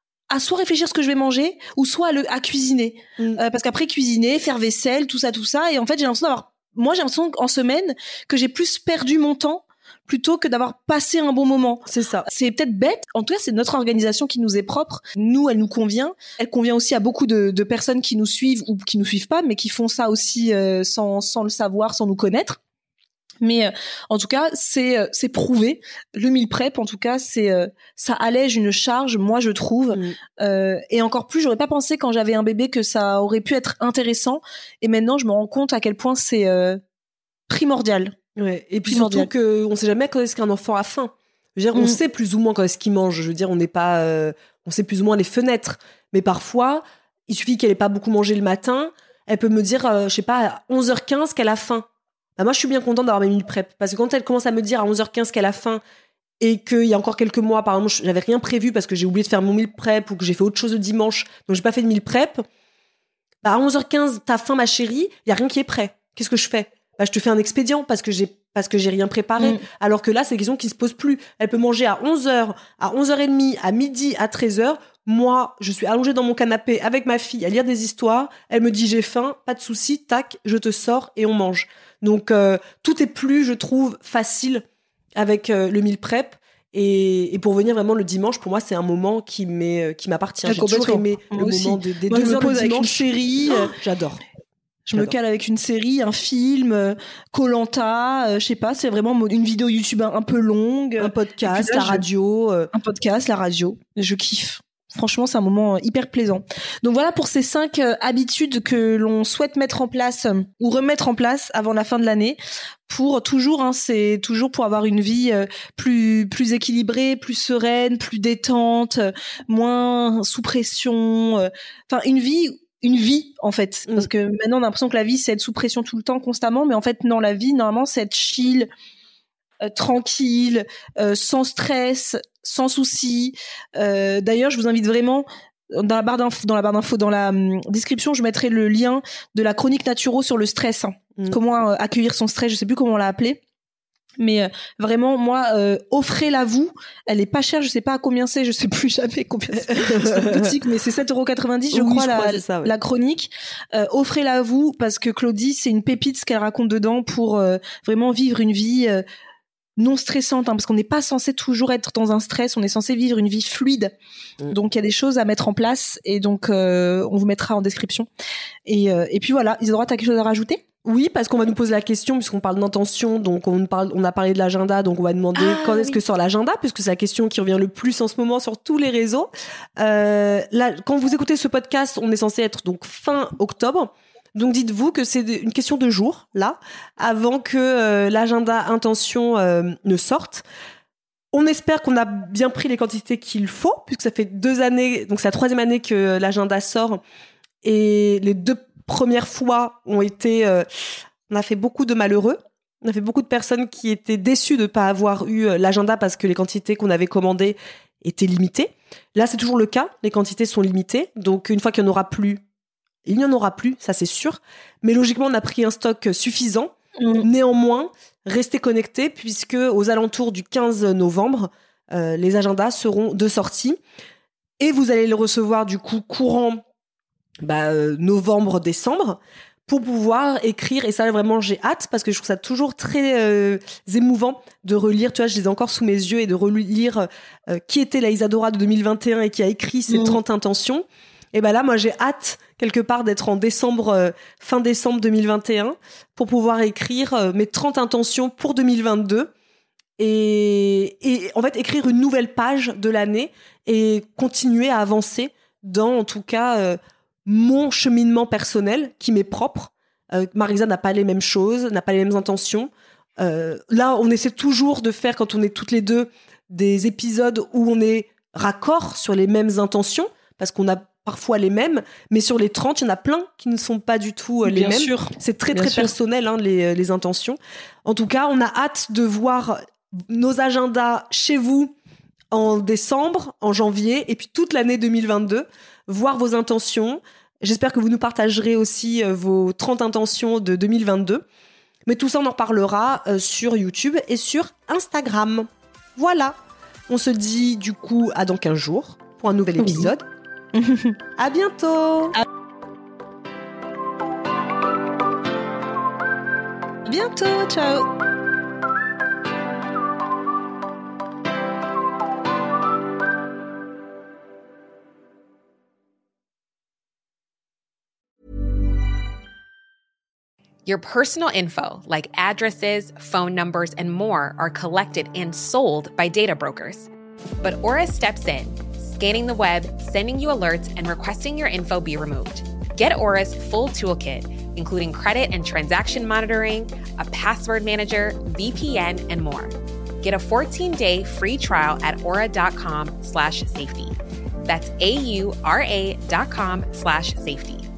à soit réfléchir ce que je vais manger ou soit à, le, à cuisiner. Mm. Euh, parce qu'après, cuisiner, faire vaisselle, tout ça, tout ça. Et en fait, j'ai l'impression d'avoir, moi, j'ai l'impression qu'en semaine, que j'ai plus perdu mon temps plutôt que d'avoir passé un bon moment. C'est ça. C'est peut-être bête. En tout cas, c'est notre organisation qui nous est propre. Nous, elle nous convient. Elle convient aussi à beaucoup de, de personnes qui nous suivent ou qui nous suivent pas, mais qui font ça aussi euh, sans, sans le savoir, sans nous connaître. Mais euh, en tout cas, c'est euh, c'est prouvé. Le meal prep, en tout cas, c'est euh, ça allège une charge, moi je trouve. Mmh. Euh, et encore plus, j'aurais pas pensé quand j'avais un bébé que ça aurait pu être intéressant. Et maintenant, je me rends compte à quel point c'est euh, primordial. Ouais. Et puis surtout qu'on sait jamais quand est-ce qu'un enfant a faim. Je veux dire, mmh. on sait plus ou moins quand est-ce qu'il mange. Je veux dire, on n'est pas, euh, on sait plus ou moins les fenêtres. Mais parfois, il suffit qu'elle ait pas beaucoup mangé le matin. Elle peut me dire, euh, je sais pas, à onze heures quinze qu'elle a faim. Bah moi, je suis bien contente d'avoir mes meal prep. Parce que quand elle commence à me dire à onze heures quinze qu'elle a faim et qu'il y a encore quelques mois, par exemple, j'avais rien prévu parce que j'ai oublié de faire mon meal prep ou que j'ai fait autre chose le dimanche, donc j'ai pas fait de meal prep. Bah, à onze heures quinze, t'as faim, ma chérie, il y a rien qui est prêt. Qu'est-ce que je fais ? Bah, je te fais un expédient parce que j'ai, parce que j'ai rien préparé. Mmh. Alors que là, c'est des questions qui se posent plus. Elle peut manger à onze heures, à onze heures trente, à midi, à treize heures. Moi, je suis allongée dans mon canapé avec ma fille à lire des histoires. Elle me dit j'ai faim, pas de souci, tac, je te sors et on mange. Donc, euh, tout est plus, je trouve, facile avec euh, le meal prep. Et, et pour venir vraiment le dimanche, pour moi, c'est un moment qui, m'est, qui m'appartient. J'ai toujours aimé moi le aussi. moment des, des moi, deux heures de dimanche. Avec une série, oh, j'adore. Je J'adore. me cale avec une série, un film, Koh-Lanta, euh, je sais pas, c'est vraiment une vidéo YouTube un, un peu longue. Un podcast, là, la je... radio. Euh... Un podcast, la radio. Je kiffe. Franchement, c'est un moment hyper plaisant. Donc voilà pour ces cinq euh, habitudes que l'on souhaite mettre en place euh, ou remettre en place avant la fin de l'année. Pour toujours, hein, c'est toujours pour avoir une vie euh, plus plus équilibrée, plus sereine, plus détente, euh, moins sous pression. Enfin, euh, une vie. Une vie, en fait. Parce que maintenant, on a l'impression que la vie, c'est être sous pression tout le temps, constamment. Mais en fait, non, la vie, normalement, c'est être chill, euh, tranquille, euh, sans stress, sans soucis. Euh, d'ailleurs, je vous invite vraiment, dans la barre d'infos, dans la barre d'infos, dans la hum, description, je mettrai le lien de la chronique Naturo sur le stress. Hein. Mmh. Comment euh, accueillir son stress, je sais plus comment on l'a appelé. Mais euh, vraiment, moi, euh, offrez-la vous. Elle est pas chère, je sais pas à combien c'est, je sais plus jamais combien c'est. C'est boutique, mais c'est sept euros quatre-vingt-dix, je oui, crois, je la, crois ça, ouais. la chronique. Euh, offrez-la vous parce que Claudie, c'est une pépite ce qu'elle raconte dedans pour euh, vraiment vivre une vie euh, non stressante, hein, parce qu'on n'est pas censé toujours être dans un stress, on est censé vivre une vie fluide. Mmh. Donc il y a des choses à mettre en place et donc euh, on vous mettra en description. Et, euh, et puis voilà, Isadora, t'as quelque chose à rajouter ? Oui, parce qu'on va nous poser la question, puisqu'on parle d'intention, donc on, parle, on a parlé de l'agenda, donc on va demander ah, quand est-ce oui. que sort l'agenda, puisque c'est la question qui revient le plus en ce moment sur tous les réseaux. Euh, là, quand vous écoutez ce podcast, on est censé être donc fin octobre. Donc dites-vous que c'est une question de jours, là, avant que euh, l'agenda intention euh, ne sorte. On espère qu'on a bien pris les quantités qu'il faut, puisque ça fait deux années, donc c'est la troisième année que l'agenda sort, et les deux premières fois ont été... Euh, on a fait beaucoup de malheureux, on a fait beaucoup de personnes qui étaient déçues de ne pas avoir eu l'agenda parce que les quantités qu'on avait commandées étaient limitées. Là, c'est toujours le cas, les quantités sont limitées, donc une fois qu'il n'y en aura plus, il n'y en aura plus, ça c'est sûr. Mais logiquement, on a pris un stock suffisant. Mmh. Néanmoins, restez connectés puisque aux alentours du quinze novembre, euh, les agendas seront de sortie. Et vous allez le recevoir du coup courant bah, euh, novembre-décembre pour pouvoir écrire. Et ça, vraiment, j'ai hâte parce que je trouve ça toujours très euh, émouvant de relire. Tu vois, je les ai encore sous mes yeux et de relire euh, qui était la Isadora de deux mille vingt et un et qui a écrit ces mmh. trente intentions. Et ben là, moi, j'ai hâte quelque part d'être en décembre, euh, fin décembre deux mille vingt et un pour pouvoir écrire euh, mes trente intentions pour deux mille vingt-deux et, et en fait écrire une nouvelle page de l'année et continuer à avancer dans, en tout cas, euh, mon cheminement personnel qui m'est propre. Euh, Marisa n'a pas les mêmes choses, n'a pas les mêmes intentions. Euh, là, on essaie toujours de faire, quand on est toutes les deux, des épisodes où on est raccord sur les mêmes intentions parce qu'on a parfois les mêmes, mais sur les trente, il y en a plein qui ne sont pas du tout les Bien mêmes. Sûr. C'est très, Bien très sûr. personnel, hein, les, les intentions. En tout cas, on a hâte de voir nos agendas chez vous en décembre, en janvier, et puis toute l'année deux mille vingt-deux, voir vos intentions. J'espère que vous nous partagerez aussi euh, vos trente intentions de deux mille vingt-deux. Mais tout ça, on en reparlera euh, sur YouTube et sur Instagram. Voilà. On se dit, du coup, à dans quinze jours pour un nouvel oui. épisode. À bientôt. À bientôt, ciao. Your personal info, like addresses, phone numbers, and more, are collected and sold by data brokers. But Aura steps in, scanning the web, sending you alerts, and requesting your info be removed. Get Aura's full toolkit, including credit and transaction monitoring, a password manager, V P N, and more. Get a fourteen-day free trial at aura.com slash safety. That's A-U-R-A dot com slash safety.